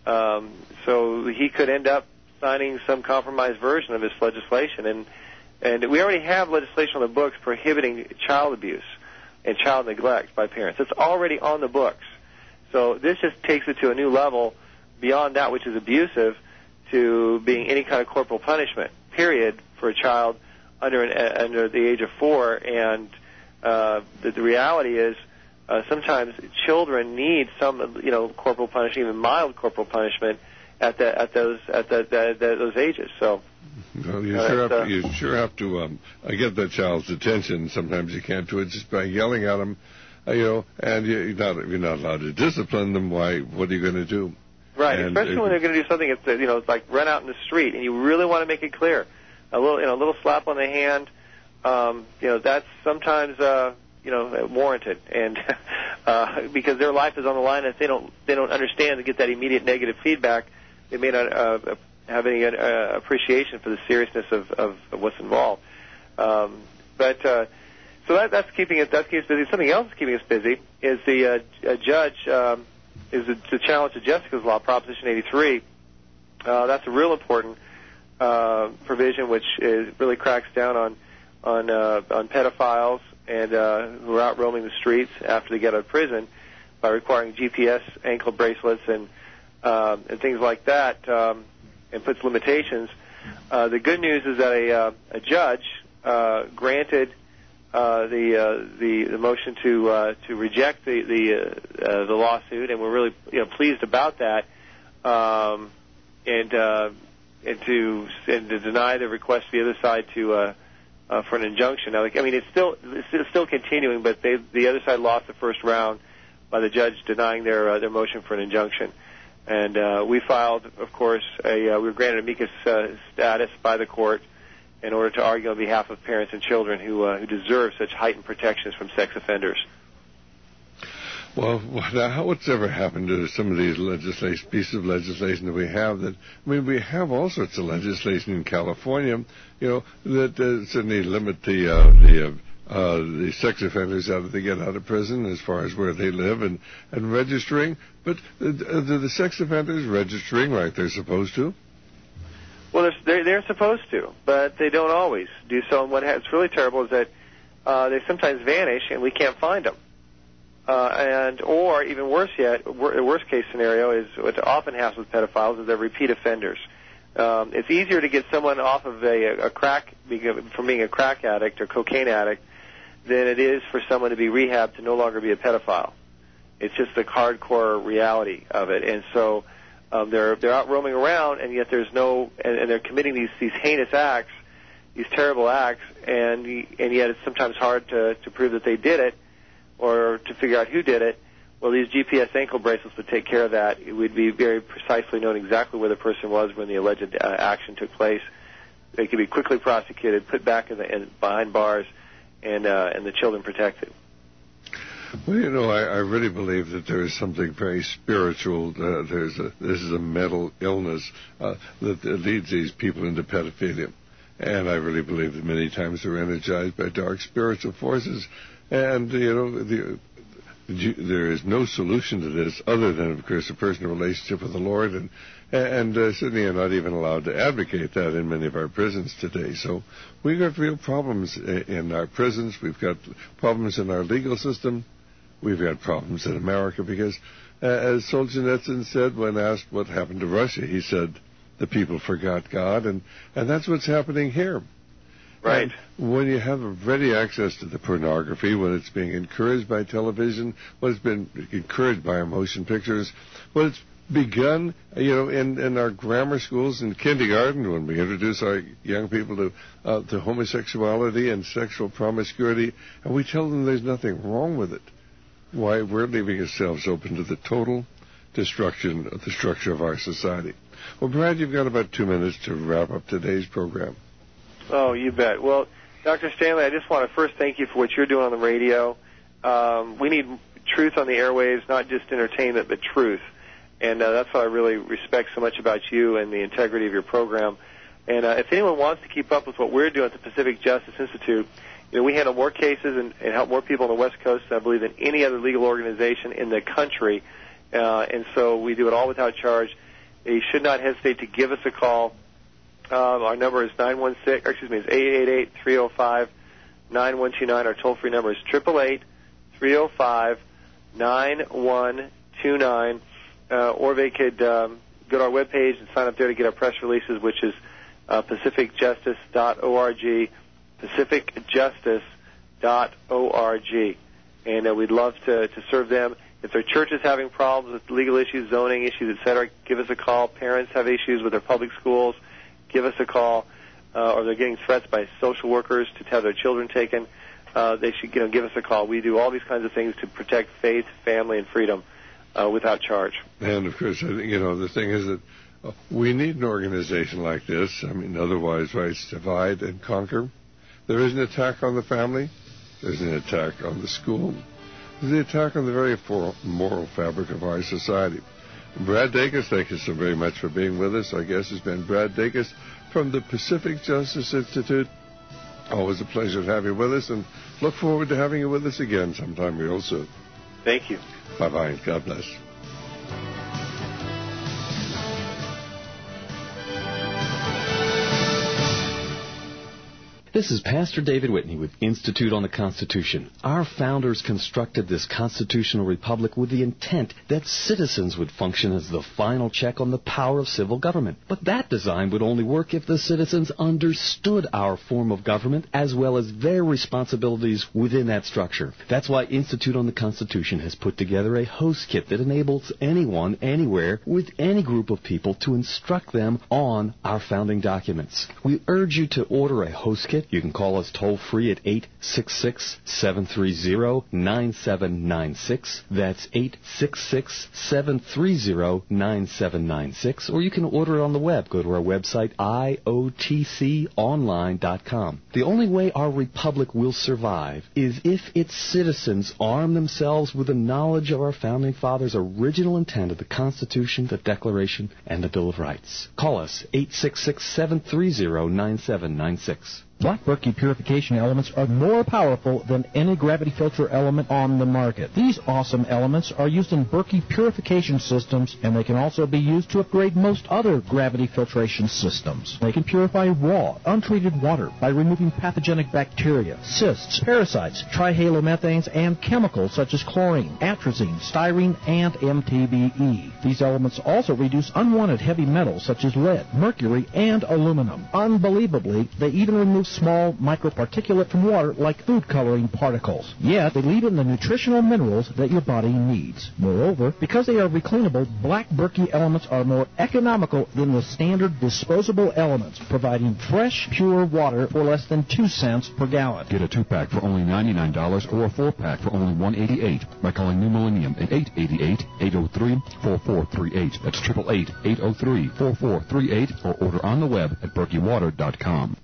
he could end up signing some compromised version of this legislation, and we already have legislation on the books prohibiting child abuse and child neglect by parents. It's already on the books. So this just takes it to a new level beyond that which is abusive to being any kind of corporal punishment, period, for a child under the age of 4. And the reality is sometimes children need some corporal punishment, even mild corporal punishment at those ages. So. Well, you sure have to get that child's attention. Sometimes you can't do it just by yelling at them, and you're not allowed to discipline them. Why? What are you going to do? Right, especially when they're going to do something that's like run out in the street, and you really want to make it clear. A little slap on the hand, that's sometimes warranted, and because their life is on the line, and if they don't understand to get that immediate negative feedback, they may not have any appreciation for the seriousness of what's involved. So that's keeping us busy. Something else that's keeping us busy is the judge is the challenge to Jessica's Law, Proposition 83. That's a real important provision, which really cracks down on pedophiles and who are out roaming the streets after they get out of prison by requiring GPS ankle bracelets and things like that. And puts limitations. The good news is that a judge granted the motion to reject the lawsuit, and we're really pleased about that, and to deny the request of the other side for an injunction. Now, it's still continuing, but the other side lost the first round by the judge denying their motion for an injunction. And we filed, of course, we were granted amicus status by the court in order to argue on behalf of parents and children who deserve such heightened protections from sex offenders. Well, what's ever happened to some of these pieces of legislation that we have? We have all sorts of legislation in California, that certainly limit the sex offenders after they get out of prison as far as where they live and registering. But are the sex offenders registering like they're supposed to? Well, they're supposed to, but they don't always do so. And what's really terrible is that they sometimes vanish and we can't find them. Or even worse yet, the worst case scenario is what often happens with pedophiles is they're repeat offenders. It's easier to get someone off of from being a crack addict or cocaine addict than it is for someone to be rehabbed to no longer be a pedophile. It's just the hardcore reality of it. And so they're out roaming around, and yet there's no, and they're committing these heinous acts, these terrible acts, and yet it's sometimes hard to prove that they did it or to figure out who did it. Well, these GPS ankle bracelets would take care of that. It would be very precisely known exactly where the person was when the alleged action took place. They could be quickly prosecuted, put back behind bars, and the children protected. Well, I really believe that there is something very spiritual. This is a mental illness that leads these people into pedophilia. And I really believe that many times they're energized by dark spiritual forces. And, there is no solution to this other than, of course, a personal relationship with the Lord. And certainly are not even allowed to advocate that in many of our prisons today. So we've got real problems in our prisons. We've got problems in our legal system. We've got problems in America because, as Solzhenitsyn said when asked what happened to Russia, he said, the people forgot God. And that's what's happening here. Right. And when you have ready access to the pornography, when it's being encouraged by television, when it's been encouraged by our motion pictures, when it's begun, in our grammar schools and kindergarten, when we introduce our young people to homosexuality and sexual promiscuity, and we tell them there's nothing wrong with it. Why, we're leaving ourselves open to the total destruction of the structure of our society. Well, Brad, you've got about 2 minutes to wrap up today's program. Oh, you bet. Well, Dr. Stanley, I just want to first thank you for what you're doing on the radio. We need truth on the airwaves, not just entertainment, but truth. And that's what I really respect so much about you and the integrity of your program. And if anyone wants to keep up with what we're doing at the Pacific Justice Institute, we handle more cases and help more people on the West Coast, I believe, than any other legal organization in the country. And so we do it all without charge. You should not hesitate to give us a call. Our number is 888-305-9129. Our toll-free number is 888-305-9129. Or they could go to our webpage and sign up there to get our press releases, which is pacificjustice.org, pacificjustice.org. And we'd love to serve them. If their church is having problems with legal issues, zoning issues, etc., give us a call. Parents have issues with their public schools, give us a call. Or they're getting threats by social workers to have their children taken, they should give us a call. We do all these kinds of things to protect faith, family, and freedom without charge. And, of course, I think, the thing is that we need an organization like this. I mean, otherwise, rights divide and conquer. There is an attack on the family. There's an attack on the school. There's an attack on the very moral fabric of our society. Brad Dacus, thank you so very much for being with us. Our guest has been Brad Dacus from the Pacific Justice Institute. Always a pleasure to have you with us, and look forward to having you with us again sometime real soon. Thank you. Bye-bye. God bless. This is Pastor David Whitney with Institute on the Constitution. Our founders constructed this constitutional republic with the intent that citizens would function as the final check on the power of civil government. But that design would only work if the citizens understood our form of government as well as their responsibilities within that structure. That's why Institute on the Constitution has put together a host kit that enables anyone, anywhere, with any group of people to instruct them on our founding documents. We urge you to order a host kit. You can call us toll-free at 866-730-9796. That's 866-730-9796. Or you can order it on the web. Go to our website, iotconline.com. The only way our republic will survive is if its citizens arm themselves with the knowledge of our founding fathers' original intent of the Constitution, the Declaration, and the Bill of Rights. Call us, 866-730-9796. Black Berkey purification elements are more powerful than any gravity filter element on the market. These awesome elements are used in Berkey purification systems, and they can also be used to upgrade most other gravity filtration systems. They can purify raw, untreated water by removing pathogenic bacteria, cysts, parasites, trihalomethanes, and chemicals such as chlorine, atrazine, styrene, and MTBE. These elements also reduce unwanted heavy metals such as lead, mercury, and aluminum. Unbelievably, they even remove small microparticulate from water like food coloring particles. Yet, they leave in the nutritional minerals that your body needs. Moreover, because they are recleanable, Black Berkey elements are more economical than the standard disposable elements, providing fresh, pure water for less than 2 cents per gallon. Get a 2-pack for only $99 or a 4-pack for only $188 by calling New Millennium at 888-803-4438. That's 888-803-4438, or order on the web at berkeywater.com.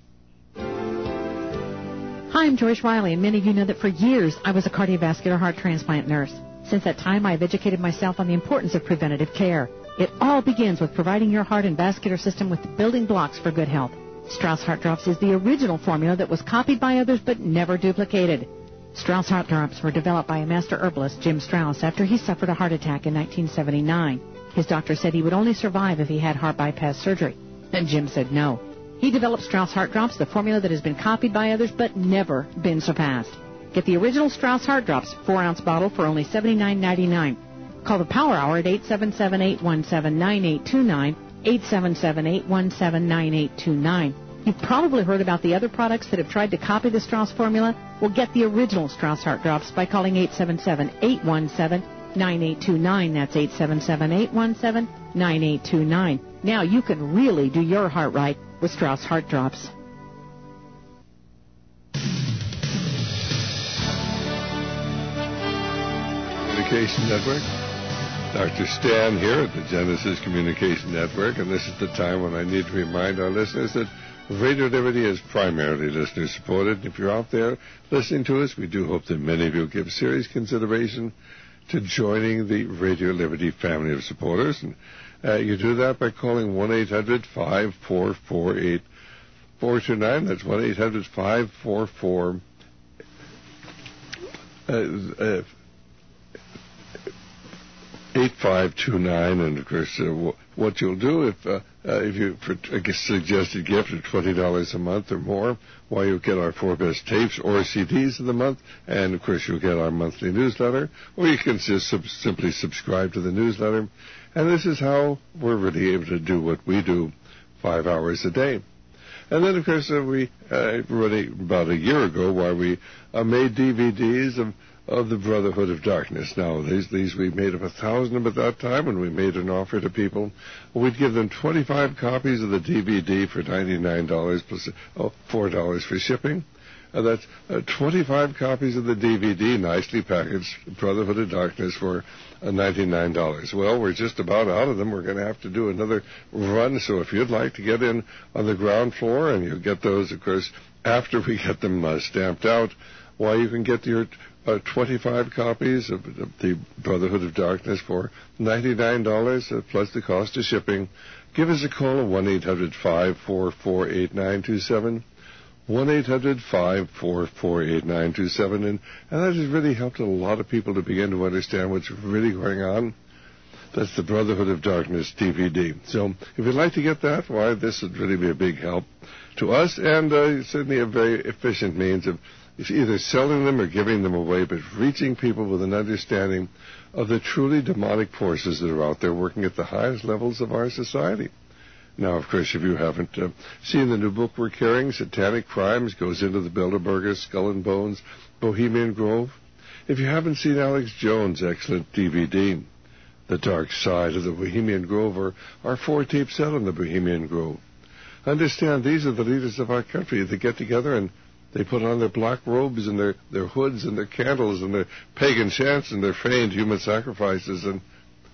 Hi, I'm Joyce Riley, and many of you know that for years I was a cardiovascular heart transplant nurse. Since that time, I have educated myself on the importance of preventative care. It all begins with providing your heart and vascular system with the building blocks for good health. Strauss Heart Drops is the original formula that was copied by others but never duplicated. Strauss Heart Drops were developed by a master herbalist, Jim Strauss, after he suffered a heart attack in 1979. His doctor said he would only survive if he had heart bypass surgery, and Jim said no. He developed Strauss Heart Drops, the formula that has been copied by others but never been surpassed. Get the original Strauss Heart Drops 4-ounce bottle for only $79.99. Call the Power Hour at 877-817-9829, 877-817-9829. You've probably heard about the other products that have tried to copy the Strauss formula. Well, get the original Strauss Heart Drops by calling 877-817-9829. That's 877-817-9829. Now you can really do your heart right with Strauss Heart Drops. Communication Network. Dr. Stan here at the Genesis Communication Network, and this is the time when I need to remind our listeners that Radio Liberty is primarily listener-supported. If you're out there listening to us, we do hope that many of you will give serious consideration to joining the Radio Liberty family of supporters. And you do that by calling 1-800-544-8429. That's 1-800-544 8529, and of course, what you'll do if you for a suggested gift of $20 a month or more, why you'll get our 4 best tapes or CDs of the month, and of course you'll get our monthly newsletter, or you can just simply subscribe to the newsletter, and this is how we're really able to do what we do 5 hours a day. And then, of course, we really about a year ago, why we made DVDs of the Brotherhood of Darkness. Now, these we made up 1,000 of at that time, and we made an offer to people. We'd give them 25 copies of the DVD for $99 plus $4 for shipping. That's 25 copies of the DVD, nicely packaged, Brotherhood of Darkness, for $99. Well, we're just about out of them. We're going to have to do another run, so if you'd like to get in on the ground floor, and you'll get those, of course, after we get them stamped out, why, you can get your 25 copies of the Brotherhood of Darkness for $99 plus the cost of shipping. Give us a call at 1-800-544-8927. 1-800-544-8927, and that has really helped a lot of people to begin to understand what's really going on. That's the Brotherhood of Darkness DVD. So if you'd like to get that, why, this would really be a big help to us, and certainly a very efficient means of either selling them or giving them away, but reaching people with an understanding of the truly demonic forces that are out there working at the highest levels of our society. Now, of course, if you haven't seen the new book we're carrying, Satanic Crimes, goes into the Bilderberger, Skull and Bones, Bohemian Grove. If you haven't seen Alex Jones' excellent DVD, The Dark Side of the Bohemian Grove, or our 4-tape set on the Bohemian Grove. Understand, these are the leaders of our country. They get together and they put on their black robes and their hoods and their candles and their pagan chants and their feigned human sacrifices, and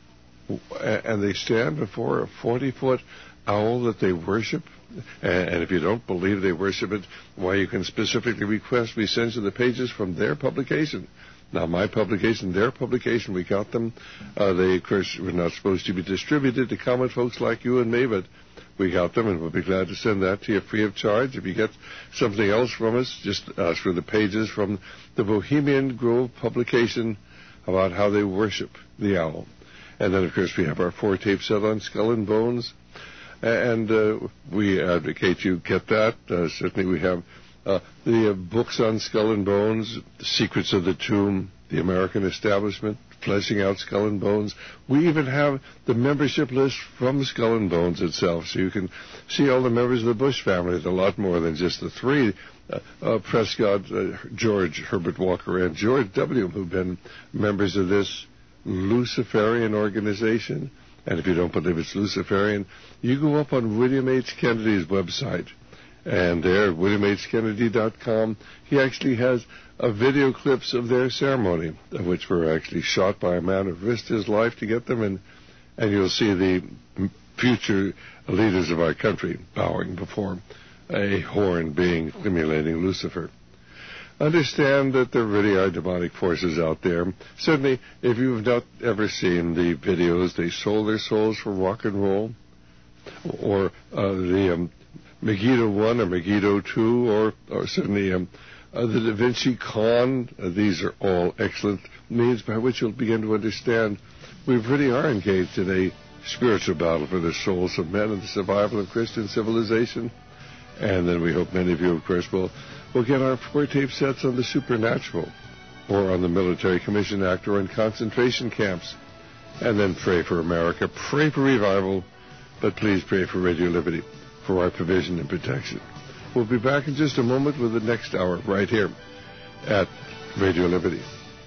they stand before a 40-foot owl that they worship. And if you don't believe they worship it, why, you can specifically request we send you the pages from their publication. Now, my publication, their publication, we got them. They, of course, were not supposed to be distributed to common folks like you and me, but we got them, and we'll be glad to send that to you free of charge. If you get something else from us, just ask for the pages from the Bohemian Grove publication about how they worship the owl. And then, of course, we have our 4-tape set on Skull and Bones, and we advocate you get that. Certainly we have the books on Skull and Bones, The Secrets of the Tomb, The American Establishment, Fleshing Out Skull and Bones. We even have the membership list from Skull and Bones itself, so you can see all the members of the Bush family. There's a lot more than just the 3, Prescott, George Herbert Walker, and George W., who've been members of this Luciferian organization. And if you don't believe it's Luciferian, you go up on William H. Kennedy's website, and there, WilliamHKennedy.com, he actually has video clips of their ceremony, which were actually shot by a man who risked his life to get them, and you'll see the future leaders of our country bowing before a horned being emulating Lucifer. Understand that there really are demonic forces out there. Certainly, if you've not ever seen the videos, they sold their souls for rock and roll, or the Megiddo 1 or Megiddo 2, or certainly the Da Vinci Con. These are all excellent means by which you'll begin to understand we really are engaged in a spiritual battle for the souls of men and the survival of Christian civilization. And then we hope many of you, of course, will get our 4-tape sets on the supernatural, or on the Military Commission Act, or in concentration camps. And then pray for America, pray for revival, but please pray for Radio Liberty, for our provision and protection. We'll be back in just a moment with the next hour right here at Radio Liberty.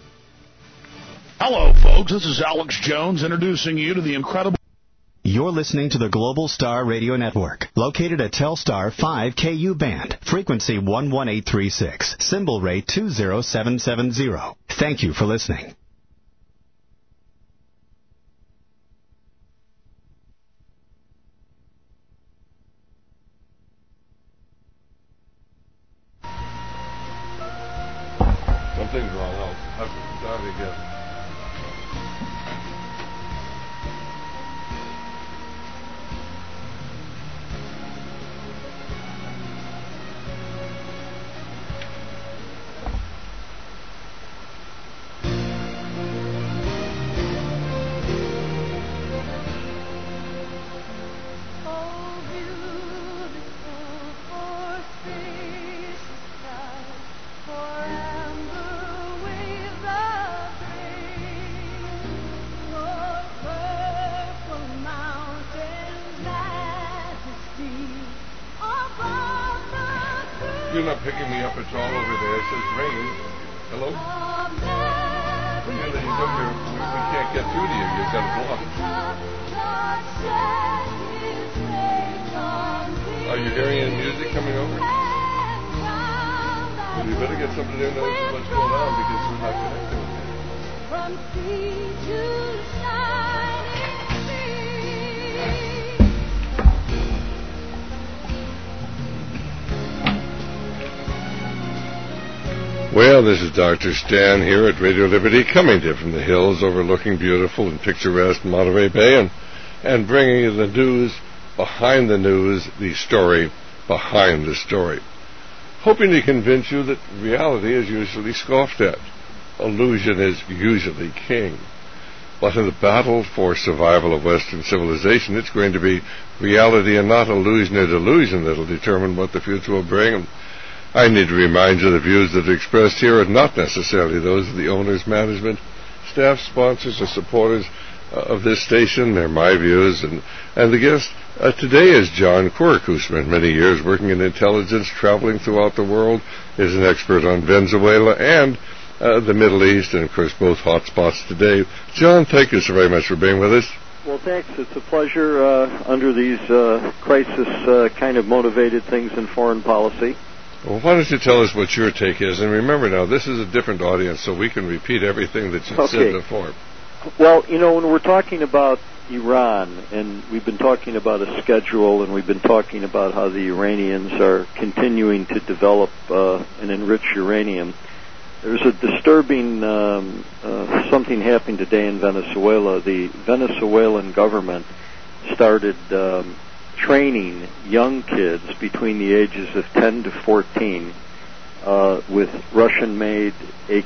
Hello, folks. This is Alex Jones introducing you to the incredible... You're listening to the Global Star Radio Network, located at Telstar 5KU band, frequency 11836, symbol rate 20770. Thank you for listening. thing's wrong. I'll have to start it again. You're not picking me up. It's all over there. It says rain. Hello? You come here. We can't get through to you. You've got a block. Are you hearing any music coming over? Well, you better get somebody there who knows what's going on because we're not connecting. From sea to shining sea. Well, this is Dr. Stan here at Radio Liberty, coming to you from the hills overlooking beautiful and picturesque Monterey Bay and bringing you the news behind the news, the story behind the story. Hoping to convince you that reality is usually scoffed at. Illusion is usually king. But in the battle for survival of Western civilization, it's going to be reality and not illusion or delusion that will determine what the future will bring. I need to remind you the views that are expressed here are not necessarily those of the owners, management, staff, sponsors, or supporters of this station. They're my views. And the guest today is John Quirk, who spent many years working in intelligence, traveling throughout the world, is an expert on Venezuela and the Middle East, and, of course, both hot spots today. John, thank you so very much for being with us. Well, thanks. It's a pleasure under these crisis kind of motivated things in foreign policy. Well, why don't you tell us what your take is? And remember now, this is a different audience, so we can repeat everything that you said before. Well, you know, when we're talking about Iran, and we've been talking about a schedule, and we've been talking about how the Iranians are continuing to develop and enrich uranium, there's a disturbing something happening today in Venezuela. The Venezuelan government started training young kids between the ages of 10 to 14 with Russian-made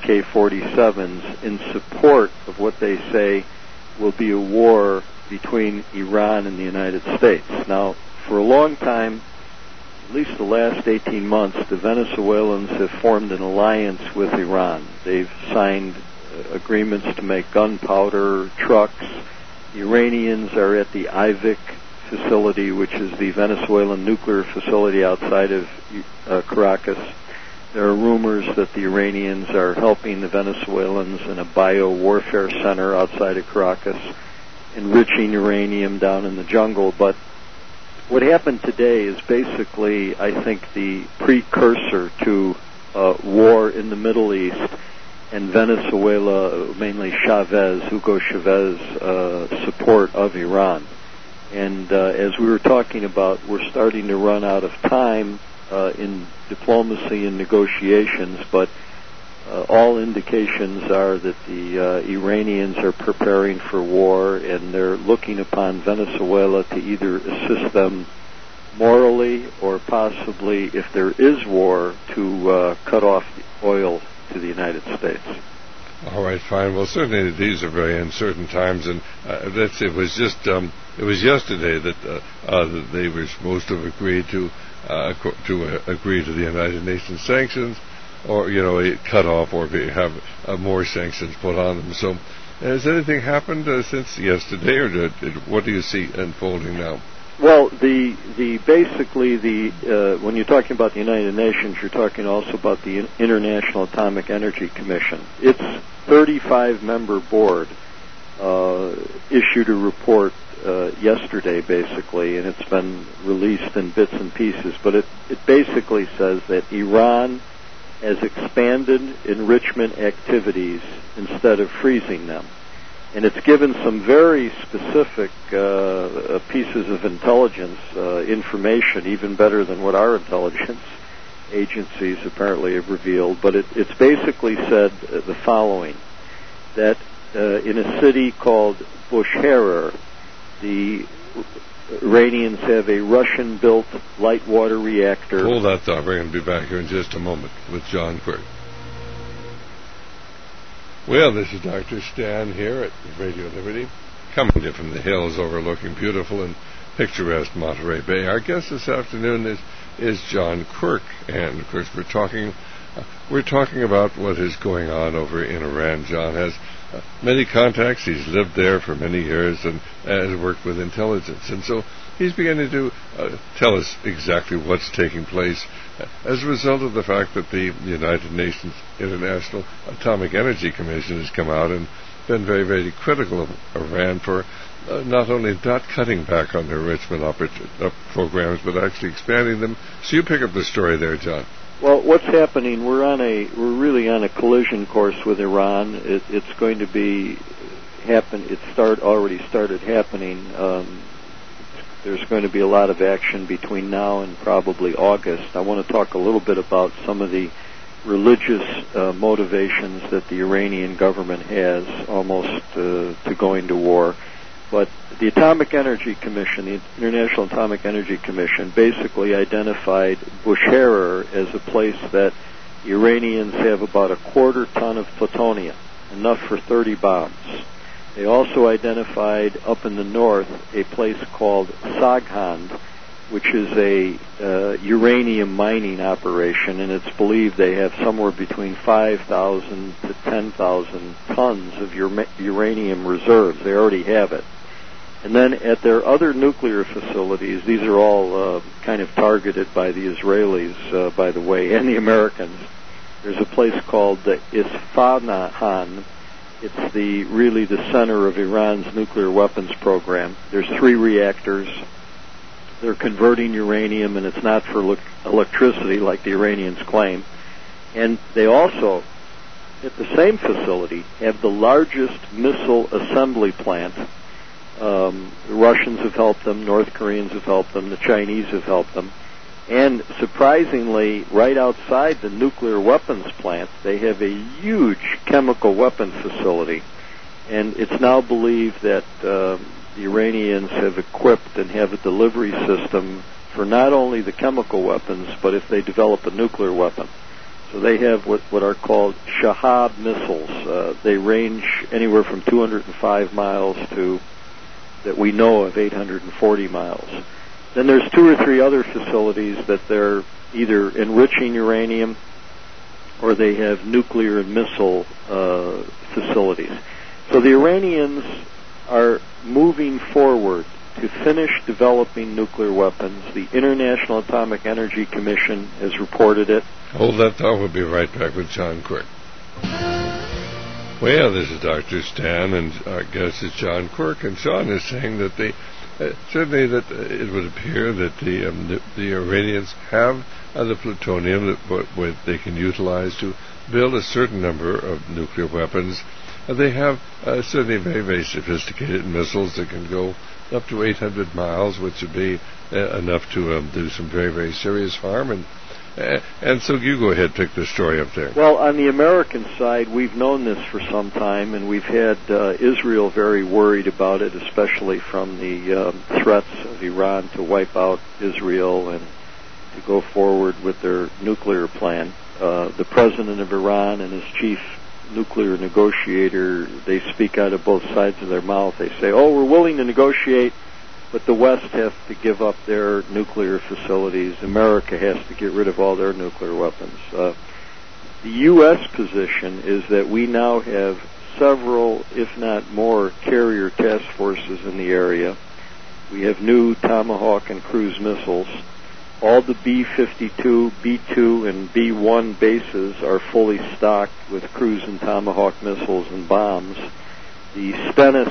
AK-47s in support of what they say will be a war between Iran and the United States. Now, for a long time, at least the last 18 months, the Venezuelans have formed an alliance with Iran. They've signed agreements to make gunpowder, trucks. The Iranians are at the IVIC facility, which is the Venezuelan nuclear facility outside of Caracas. There are rumors that the Iranians are helping the Venezuelans in a bio-warfare center outside of Caracas, enriching uranium down in the jungle. But what happened today is basically, I think, the precursor to war in the Middle East and Venezuela, mainly Hugo Chavez, support of Iran. And as we were talking about, we're starting to run out of time in diplomacy and negotiations, but all indications are that the Iranians are preparing for war, and they're looking upon Venezuela to either assist them morally or possibly, if there is war, to cut off oil to the United States. All right, fine. Well, certainly these are very uncertain times, and it was yesterday that they were supposed to have agreed to agree to the United Nations sanctions, or cut off, or have more sanctions put on them. So, has anything happened since yesterday, or what do you see unfolding now? Well, basically when you're talking about the United Nations, you're talking also about the International Atomic Energy Commission. Its 35-member board issued a report yesterday, basically, and it's been released in bits and pieces. But it basically says that Iran has expanded enrichment activities instead of freezing them. And it's given some very specific pieces of intelligence information, even better than what our intelligence agencies apparently have revealed, but it's basically said the following, that in a city called Bushehr, the Iranians have a Russian-built light water reactor. Hold that thought. We're going to be back here in just a moment with John Quirk. Well, this is Dr. Stan here at Radio Liberty, coming to you from the hills overlooking beautiful and picturesque Monterey Bay. Our guest this afternoon is John Quirk, and of course we're talking about what is going on over in Iran. John has many contacts. He's lived there for many years and has worked with intelligence, and so he's beginning to tell us exactly what's taking place as a result of the fact that the United Nations International Atomic Energy Commission has come out and been very, very critical of Iran for not only not cutting back on their enrichment programs, but actually expanding them. So you pick up the story there, John. Well, what's happening? We're really on a collision course with Iran. It's going to be already started happening. There's going to be a lot of action between now and probably August. I want to talk a little bit about some of the religious motivations that the Iranian government has almost to going to war. But the Atomic Energy Commission, the International Atomic Energy Commission, basically identified Bushehr as a place that the Iranians have about 1/4 ton of plutonium, enough for 30 bombs. They also identified up in the north a place called Saghand, which is a uranium mining operation, and it's believed they have somewhere between 5,000 to 10,000 tons of uranium reserves. They already have it. And then at their other nuclear facilities, these are all kind of targeted by the Israelis, by the way, and the Americans. There's a place called the Isfahan. It's really the center of Iran's nuclear weapons program. There's 3 reactors. They're converting uranium, and it's not for electricity like the Iranians claim. And they also, at the same facility, have the largest missile assembly plant. The Russians have helped them, North Koreans have helped them, the Chinese have helped them. And surprisingly, right outside the nuclear weapons plant, they have a huge chemical weapons facility. And it's now believed that the Iranians have equipped and have a delivery system for not only the chemical weapons, but if they develop a nuclear weapon. So they have what are called Shahab missiles. They range anywhere from 205 miles to, that we know of, 840 miles. Then there's 2 or 3 other facilities that they're either enriching uranium or they have nuclear and missile facilities. So the Iranians are moving forward to finish developing nuclear weapons. The International Atomic Energy Commission has reported it. Hold that thought. We'll be right back with John Quirk. Well, this is Dr. Stan, and our guest is John Quirk, and Sean is saying that certainly that it would appear that the Iranians have the plutonium that they can utilize to build a certain number of nuclear weapons. They have certainly very, very sophisticated missiles that can go up to 800 miles, which would be enough to do some very, very serious harm. And so you go ahead, pick the story up there. Well, on the American side, we've known this for some time, and we've had Israel very worried about it, especially from the threats of Iran to wipe out Israel and to go forward with their nuclear plan. The president of Iran and his chief nuclear negotiator, they speak out of both sides of their mouth. They say, we're willing to negotiate, but the West has to give up their nuclear facilities. America has to get rid of all their nuclear weapons. The U.S. position is that we now have several, if not more, carrier task forces in the area. We have new Tomahawk and cruise missiles. All the B-52, B-2, and B-1 bases are fully stocked with cruise and Tomahawk missiles and bombs. The Stennis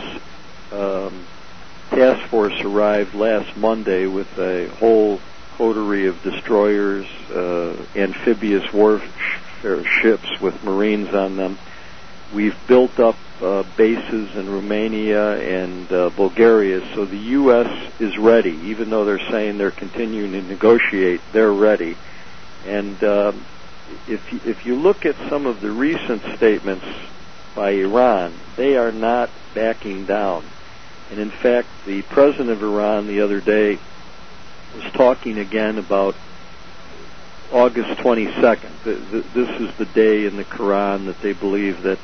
task force arrived last Monday with a whole coterie of destroyers, amphibious warfare ships with Marines on them. We've built up bases in Romania and Bulgaria, so the U.S. is ready. Even though they're saying they're continuing to negotiate, they're ready. And if you look at some of the recent statements by Iran, they are not backing down. And in fact, the president of Iran the other day was talking again about August 22nd. This is the day in the Quran that they believe that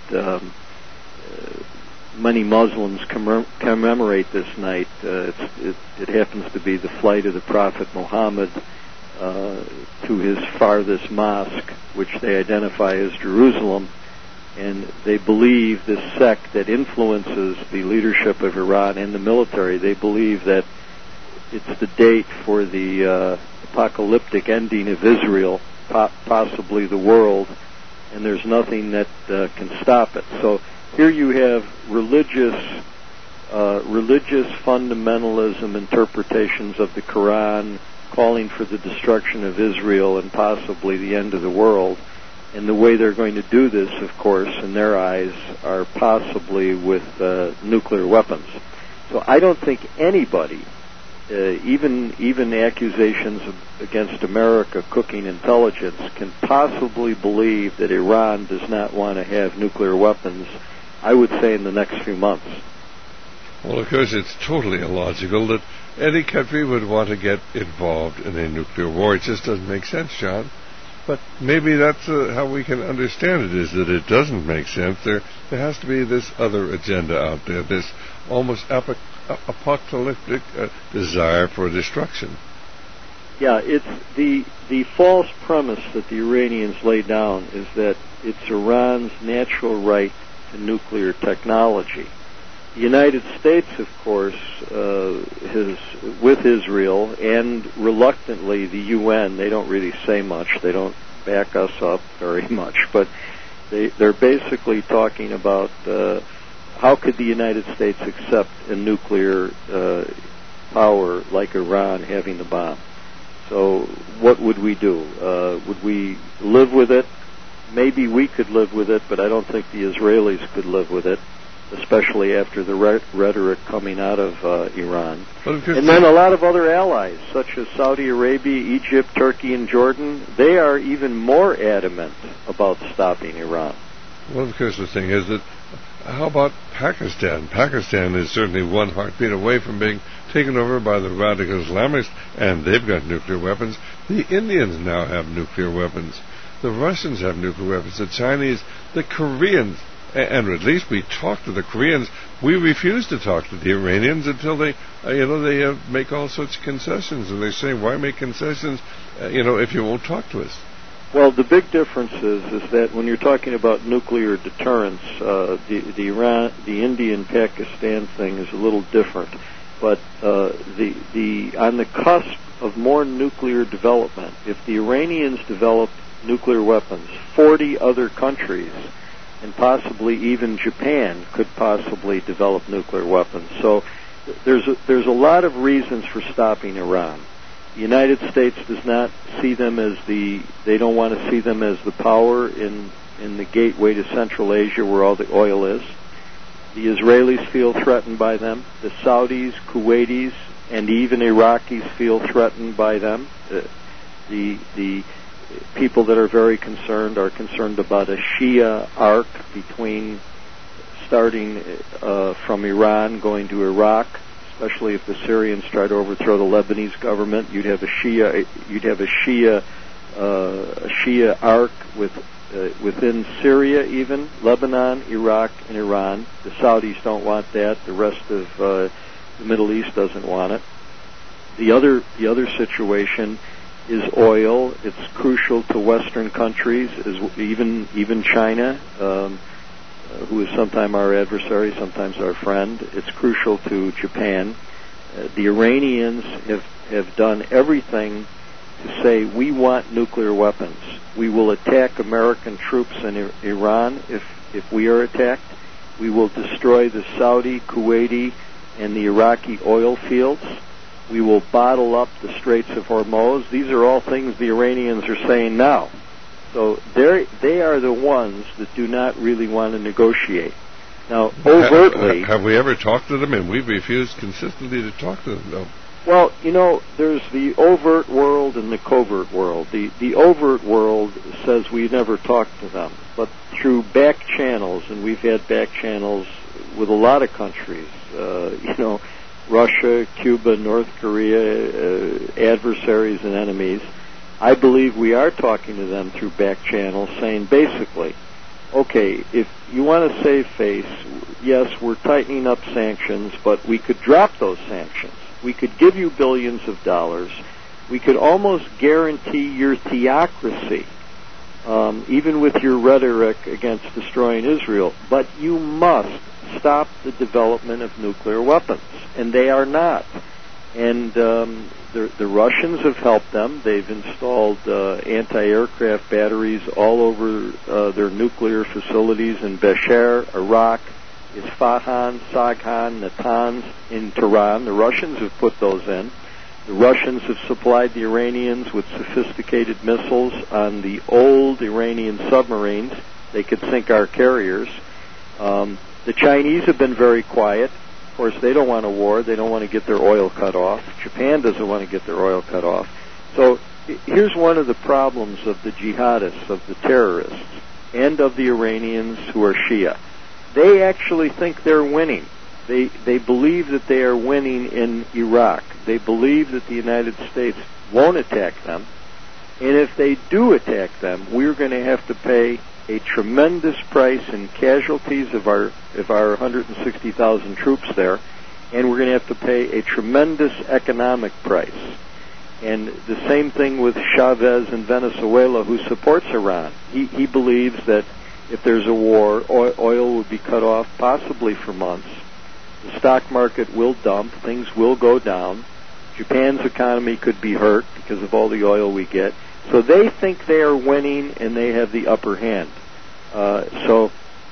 many Muslims commemorate this night. It happens to be the flight of the Prophet Muhammad to his farthest mosque, which they identify as Jerusalem. And they believe, this sect that influences the leadership of Iran and the military, they believe that it's the date for the apocalyptic ending of Israel, possibly the world, and there's nothing that can stop it. So here you have religious fundamentalism interpretations of the Quran calling for the destruction of Israel and possibly the end of the world. And the way they're going to do this, of course, in their eyes, are possibly with nuclear weapons. So I don't think anybody, even accusations against America cooking intelligence, can possibly believe that Iran does not want to have nuclear weapons, I would say, in the next few months. Well, of course, it's totally illogical that any country would want to get involved in a nuclear war. It just doesn't make sense, John. But maybe that's how we can understand it, is that it doesn't make sense. There has to be this other agenda out there, this almost apocalyptic desire for destruction. Yeah, it's the false premise that the Iranians lay down is that it's Iran's natural right to nuclear technology. The United States, of course, has, with Israel and reluctantly the UN, they don't really say much. They don't back us up very much, but they're basically talking about how could the United States accept a nuclear power like Iran having the bomb. So what would we do? Would we live with it? Maybe we could live with it, but I don't think the Israelis could live with it, especially after the rhetoric coming out of Iran. And then a lot of other allies, such as Saudi Arabia, Egypt, Turkey, and Jordan, they are even more adamant about stopping Iran. Well, of course, the thing is that, how about Pakistan? Pakistan is certainly one heartbeat away from being taken over by the radical Islamists, and they've got nuclear weapons. The Indians now have nuclear weapons. The Russians have nuclear weapons. The Chinese, the Koreans, and at least we talk to the Koreans. We refuse to talk to the Iranians until they make all sorts of concessions. And they say, why make concessions, if you won't talk to us? Well, the big difference is that when you're talking about nuclear deterrence, the Indian-Pakistan thing is a little different. But on the cusp of more nuclear development, if the Iranians develop nuclear weapons, 40 other countries, and possibly even Japan, could possibly develop nuclear weapons. So there's a lot of reasons for stopping Iran. The United States does not see them as they don't want to see them as the power in the gateway to Central Asia where all the oil is. The Israelis feel threatened by them. The Saudis, Kuwaitis, and even Iraqis feel threatened by them. The people that are very concerned are concerned about a Shia arc between starting from Iran going to Iraq, especially if the Syrians try to overthrow the Lebanese government. You'd have a Shia arc within Syria, even Lebanon, Iraq, and Iran. The Saudis don't want that. The rest of the Middle East doesn't want it. The other situation is oil. It's crucial to Western countries, even China, who is sometimes our adversary, sometimes our friend. It's crucial to Japan. The Iranians have done everything to say, we want nuclear weapons. We will attack American troops in Iran if we are attacked. We will destroy the Saudi, Kuwaiti, and the Iraqi oil fields. We will bottle up the Straits of Hormuz. These are all things the Iranians are saying now. So they are the ones that do not really want to negotiate. Now, overtly... Have we ever talked to them? And we've refused consistently to talk to them, though. Well, there's the overt world and the covert world. The overt world says we never talk to them, but through back channels, and we've had back channels with a lot of countries, Russia, Cuba, North Korea, adversaries and enemies. I believe we are talking to them through back channels, saying basically, okay, if you want to save face, yes, we're tightening up sanctions, but we could drop those sanctions. We could give you billions of dollars. We could almost guarantee your theocracy, even with your rhetoric against destroying Israel. But you must stop the development of nuclear weapons, and they are not. And the Russians have helped them. They've installed anti-aircraft batteries all over their nuclear facilities in Bushehr, Iraq, Isfahan, Saghan, Natanz in Tehran. The Russians have put those in. The Russians have supplied the Iranians with sophisticated missiles on the old Iranian submarines. They could sink our carriers. The Chinese have been very quiet. Of course, they don't want a war. They don't want to get their oil cut off. Japan doesn't want to get their oil cut off. So here's one of the problems of the jihadists, of the terrorists, and of the Iranians who are Shia. They actually think they're winning. They believe that they are winning in Iraq. They believe that the United States won't attack them. And if they do attack them, we're going to have to pay a tremendous price in casualties of our 160,000 troops there, and we're going to have to pay a tremendous economic price. And the same thing with Chavez in Venezuela, who supports Iran. He believes that if there's a war, oil will be cut off possibly for months. The stock market will dump. Things will go down. Japan's economy could be hurt because of all the oil we get. So they think they are winning and they have the upper hand. So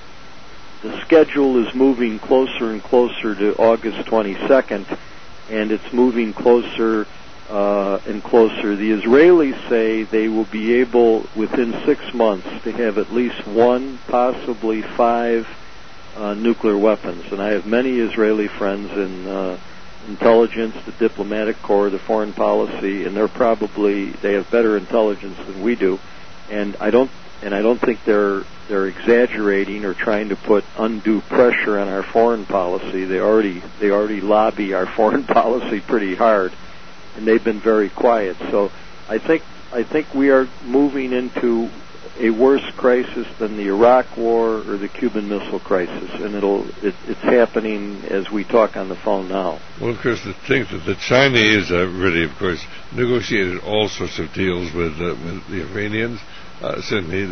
the schedule is moving closer and closer to August 22nd, and it's moving closer and closer. The Israelis say they will be able, within 6 months, to have at least 1, possibly 5 nuclear weapons. And I have many Israeli friends in intelligence, the diplomatic corps, the foreign policy, and they have better intelligence than we do. And I don't think they're exaggerating or trying to put undue pressure on our foreign policy. They already lobby our foreign policy pretty hard, and they've been very quiet. So I think we are moving into a worse crisis than the Iraq War or the Cuban Missile Crisis, and it's happening as we talk on the phone now. Well, of course, the thing that the Chinese really, of course, negotiated all sorts of deals with the Iranians. Certainly,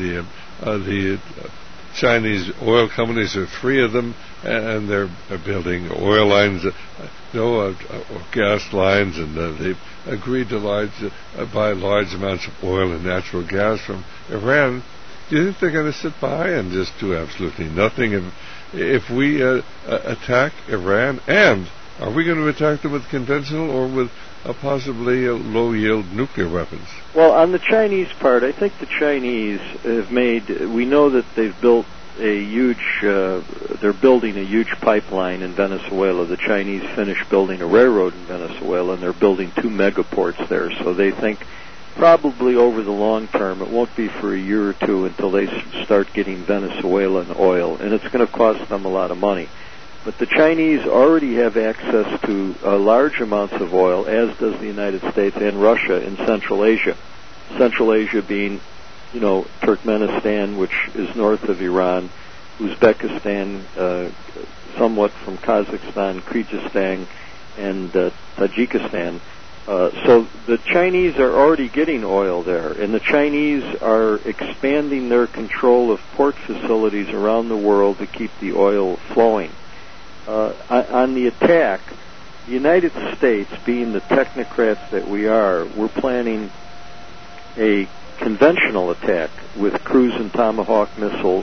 the Chinese oil companies, are 3 of them, and they're building oil lines, or gas lines, and they've agreed to buy large amounts of oil and natural gas from Iran. Do you think they're going to sit by and just do absolutely nothing if we attack Iran? And are we going to attack them with conventional or with possibly low-yield nuclear weapons? Well, on the Chinese part, I think the Chinese we know that they've built they're building a huge pipeline in Venezuela. The Chinese finished building a railroad in Venezuela, and they're building 2 megaports there. So they think probably over the long term, it won't be for a year or 2 until they start getting Venezuelan oil, and it's going to cost them a lot of money. But the Chinese already have access to large amounts of oil, as does the United States and Russia in Central Asia. Central Asia being, Turkmenistan, which is north of Iran, Uzbekistan, somewhat from Kazakhstan, Kyrgyzstan, and Tajikistan. So the Chinese are already getting oil there, and the Chinese are expanding their control of port facilities around the world to keep the oil flowing. On the attack, the United States, being the technocrats that we are, we're planning a conventional attack with cruise and Tomahawk missiles,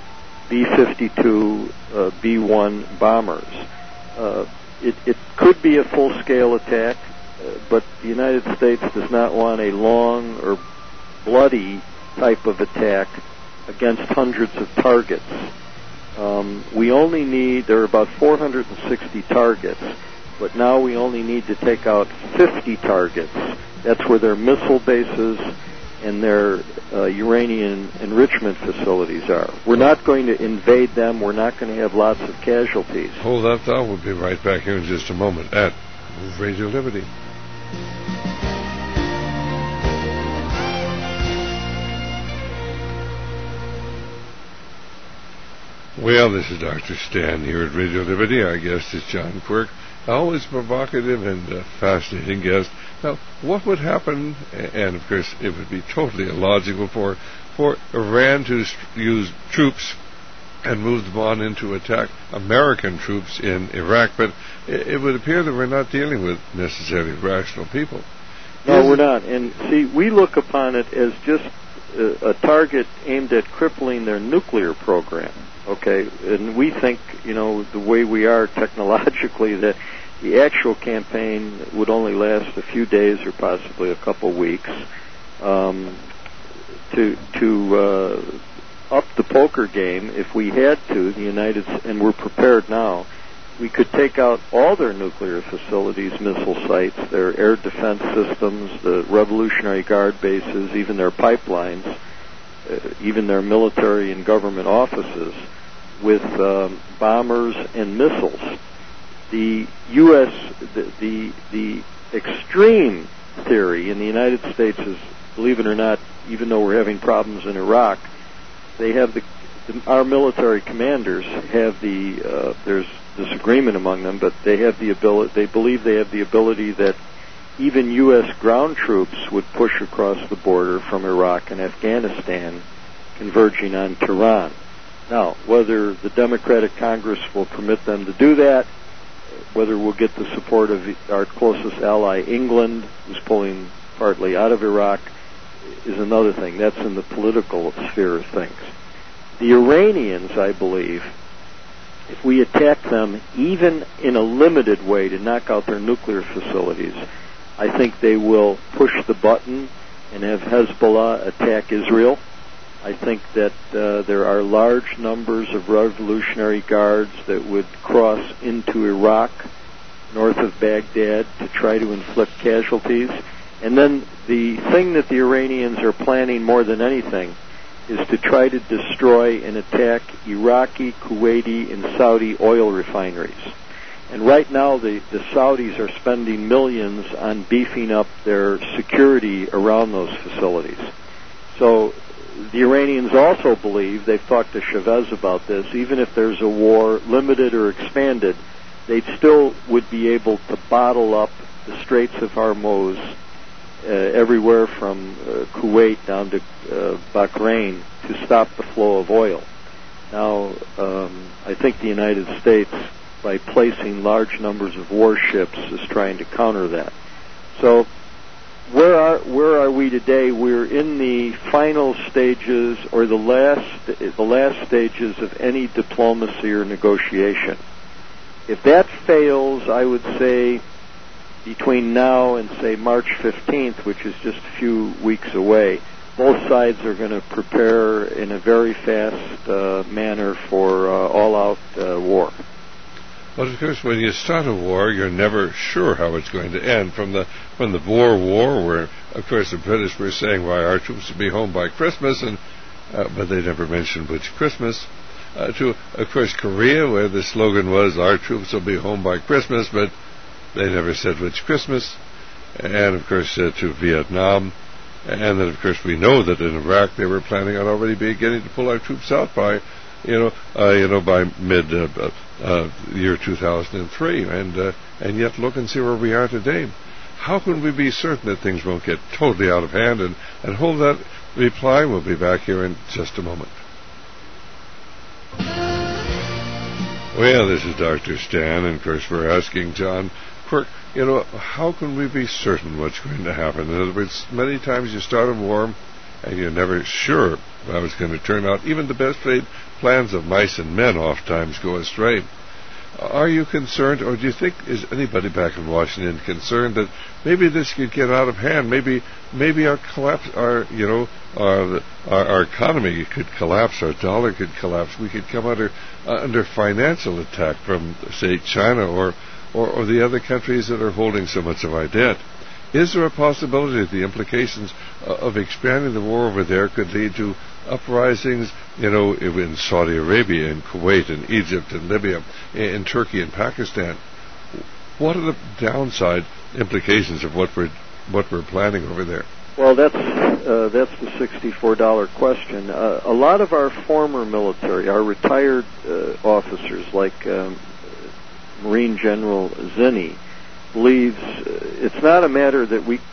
B-52, B-1 bombers. It could be a full-scale attack, but the United States does not want a long or bloody type of attack against hundreds of targets. There are about 460 targets. but now we only need to take out 50 targets. That's where their missile bases and their uranium enrichment facilities are. We're not going to invade them. We're not going to have lots of casualties. Hold that thought. We'll be right back here in just a moment at Radio Liberty. Well, this is Dr. Stan here at Radio Liberty. Our guest is John Quirk. Always provocative and fascinating guest. Now, what would happen, and of course it would be totally illogical for Iran to use troops and move them on into attack American troops in Iraq, but it would appear that we're not dealing with necessarily rational people. No, we're not. And see, we look upon it as just a target aimed at crippling their nuclear program. Okay, and we think, the way we are technologically, that the actual campaign would only last a few days or possibly a couple weeks. To up the poker game, if we had to, and we're prepared now, we could take out all their nuclear facilities, missile sites, their air defense systems, the Revolutionary Guard bases, even their pipelines, even their military and government offices, with bombers and missiles. The U.S., the extreme theory in the United States is, believe it or not, even though we're having problems in Iraq, they have our military commanders have there's disagreement among them, but they have the ability. They believe they have the ability that even U.S. ground troops would push across the border from Iraq and Afghanistan, converging on Tehran. Now, whether the Democratic Congress will permit them to do that, whether we'll get the support of our closest ally, England, who's pulling partly out of Iraq, is another thing. That's in the political sphere of things. The Iranians, I believe, if we attack them even in a limited way to knock out their nuclear facilities, I think they will push the button and have Hezbollah attack Israel. I think that there are large numbers of Revolutionary Guards that would cross into Iraq, north of Baghdad, to try to inflict casualties. And then the thing that the Iranians are planning more than anything is to try to destroy and attack Iraqi, Kuwaiti, and Saudi oil refineries. And right now the Saudis are spending millions on beefing up their security around those facilities. So the Iranians also believe, they've talked to Chavez about this, even if there's a war, limited or expanded, they still would be able to bottle up the Straits of Hormuz, everywhere from Kuwait down to Bahrain, to stop the flow of oil. Now, I think the United States, by placing large numbers of warships, is trying to counter that. So, where are we today? We're in the final stages, or the last stages of any diplomacy or negotiation. If that fails, I would say between now and, say, March 15th, which is just a few weeks away, both sides are going to prepare in a very fast manner for all-out war. Well, of course, when you start a war, you're never sure how it's going to end. From the Boer War, where, of course, the British were saying, why, our troops will be home by Christmas, but they never mentioned which Christmas, to, of course, Korea, where the slogan was, our troops will be home by Christmas, but they never said which Christmas, and, of course, to Vietnam. And then, of course, we know that in Iraq they were planning on already beginning to pull our troops out by, by mid year 2003, and yet look and see where we are today. How can we be certain that things won't get totally out of hand? And hold that reply. We'll be back here in just a moment. Well, this is Dr. Stan, and of course we're asking John Quirk, how can we be certain what's going to happen? In other words, many times you start a war and you're never sure how it's going to turn out. Even the best laid plans of mice and men oftentimes go astray. Are you concerned, or do you think, is anybody back in Washington concerned that maybe this could get out of hand? Maybe our collapse, our economy could collapse, our dollar could collapse. We could come under financial attack from, say, China or or the other countries that are holding so much of our debt? Is there a possibility that the implications of expanding the war over there could lead to uprisings, in Saudi Arabia, in Kuwait, in Egypt, in Libya, in Turkey, and Pakistan? What are the downside implications of what we're planning over there? Well, that's the $64 question. A lot of our former military, our retired officers, like Marine General Zinni, believes it's not a matter that we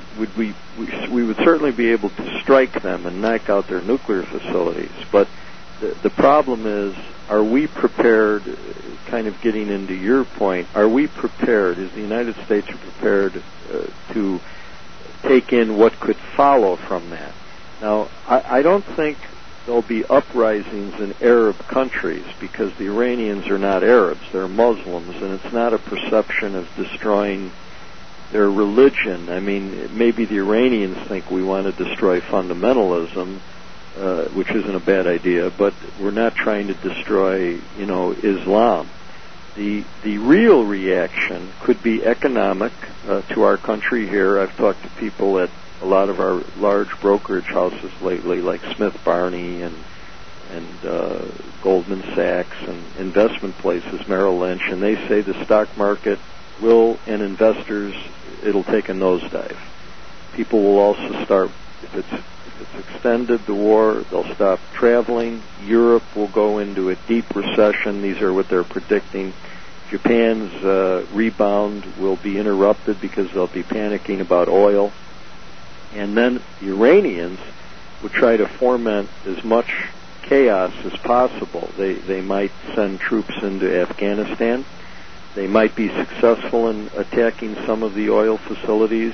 would certainly be able to strike them and knock out their nuclear facilities, but the problem is, are we prepared, kind of getting into your point, are we prepared, is the United States prepared to take in what could follow from that? Now, I don't think there'll be uprisings in Arab countries because the Iranians are not Arabs, they're Muslims, and it's not a perception of destroying their religion. I mean, maybe the Iranians think we want to destroy fundamentalism, which isn't a bad idea, but we're not trying to destroy, Islam. The real reaction could be economic to our country here. I've talked to people at a lot of our large brokerage houses lately, like Smith Barney and Goldman Sachs and investment places, Merrill Lynch, and they say the stock market will, and investors, it'll take a nosedive. People will also start, if it's extended, the war, they'll stop traveling. Europe will go into a deep recession. These are what they're predicting. Japan's rebound will be interrupted because they'll be panicking about oil. And then the Iranians would try to foment as much chaos as possible. They might send troops into Afghanistan. They might be successful in attacking some of the oil facilities.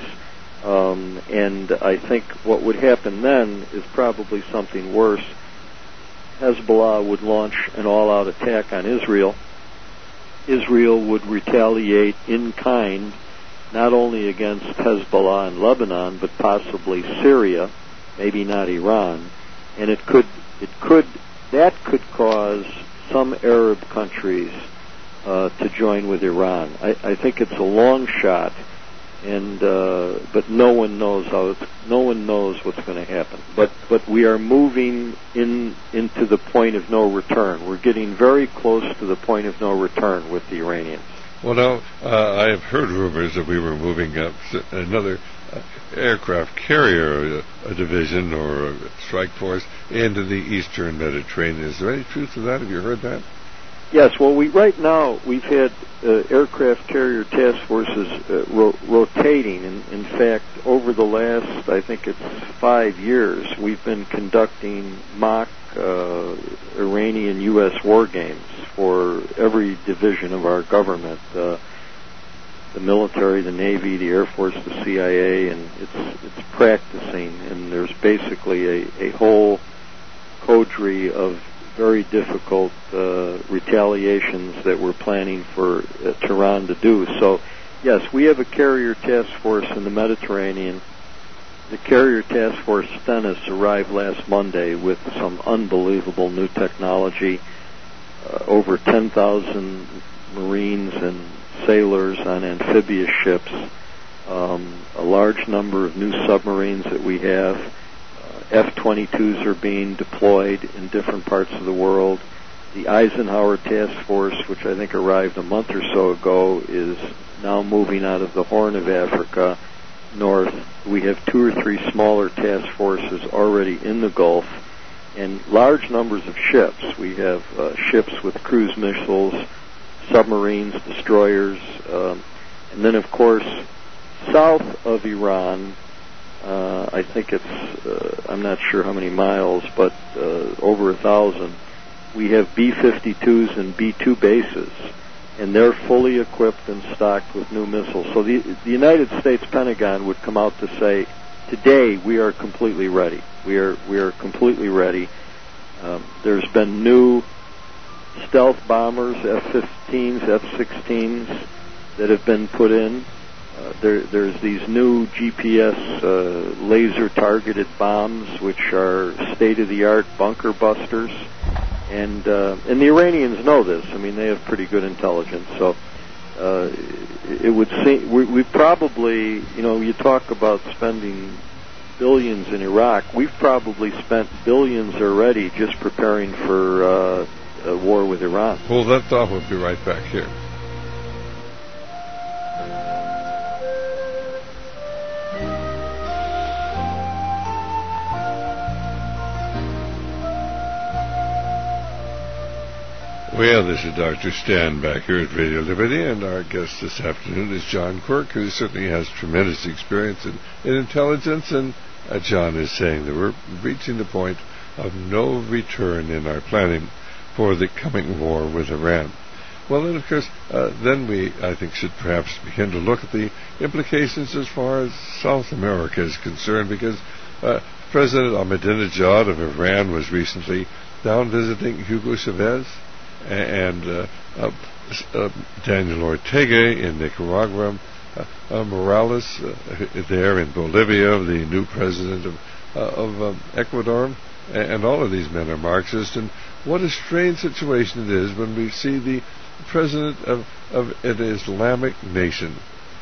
And I think what would happen then is probably something worse. Hezbollah would launch an all-out attack on Israel. Israel would retaliate in kind, not only against Hezbollah in Lebanon, but possibly Syria, maybe not Iran, and that could cause some Arab countries to join with Iran. I think it's a long shot, but no one knows what's going to happen. But we are moving into the point of no return. We're getting very close to the point of no return with the Iranians. Well, now, I have heard rumors that we were moving up another aircraft carrier, a division or a strike force, into the eastern Mediterranean. Is there any truth to that? Have you heard that? Yes. Well, right now we've had aircraft carrier task forces rotating. In fact, over the last, I think it's 5 years, we've been conducting mock Iranian-U.S. war games for every division of our government, the military, the Navy, the Air Force, the CIA, and it's practicing. And there's basically a whole coterie of very difficult retaliations that we're planning for Tehran to do. So, yes, we have a carrier task force in the Mediterranean. The carrier task force Stennis arrived last Monday with some unbelievable new technology, over 10,000 Marines and sailors on amphibious ships, a large number of new submarines that we have. F-22s are being deployed in different parts of the world. The Eisenhower Task Force, which I think arrived a month or so ago, is now moving out of the Horn of Africa north. We have 2 or 3 smaller task forces already in the Gulf, and large numbers of ships. We have ships with cruise missiles, submarines, destroyers, and then, of course, south of Iran, I think it's, I'm not sure how many miles, but over 1,000, we have B-52s and B-2 bases, and they're fully equipped and stocked with new missiles. So the United States Pentagon would come out to say, today we are completely ready. We are completely ready. There's been new stealth bombers, F-15s, F-16s, that have been put in. There's these new GPS laser-targeted bombs, which are state-of-the-art bunker busters, and the Iranians know this. I mean, they have pretty good intelligence. So it would seem we probably, you talk about spending billions in Iraq. We've probably spent billions already just preparing for a war with Iran. Hold that thought. We'll be right back here. Well, this is Dr. Stan back here at Radio Liberty, and our guest this afternoon is John Quirk, who certainly has tremendous experience in intelligence, and John is saying that we're reaching the point of no return in our planning for the coming war with Iran. Well, then, of course, then we, I think, should perhaps begin to look at the implications as far as South America is concerned, because President Ahmadinejad of Iran was recently down visiting Hugo Chavez and Daniel Ortega in Nicaragua, Morales there in Bolivia, the new president of Ecuador, and all of these men are Marxist. And what a strange situation it is when we see the president of an Islamic nation,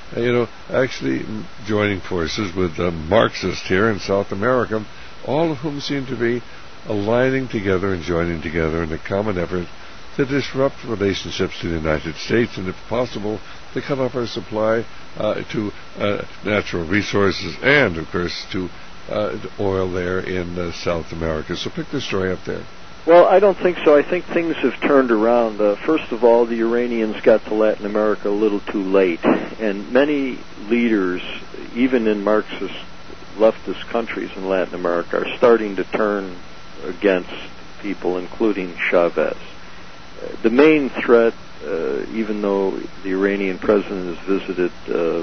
actually joining forces with Marxists here in South America, all of whom seem to be aligning together and joining together in a common effort to disrupt relationships to the United States, and if possible, to cut off our supply to natural resources and, of course, to oil there in South America. So pick the story up there. Well, I don't think so. I think things have turned around. First of all, the Iranians got to Latin America a little too late, and many leaders, even in Marxist leftist countries in Latin America, are starting to turn against people, including Chavez. The main threat, even though the Iranian president has visited,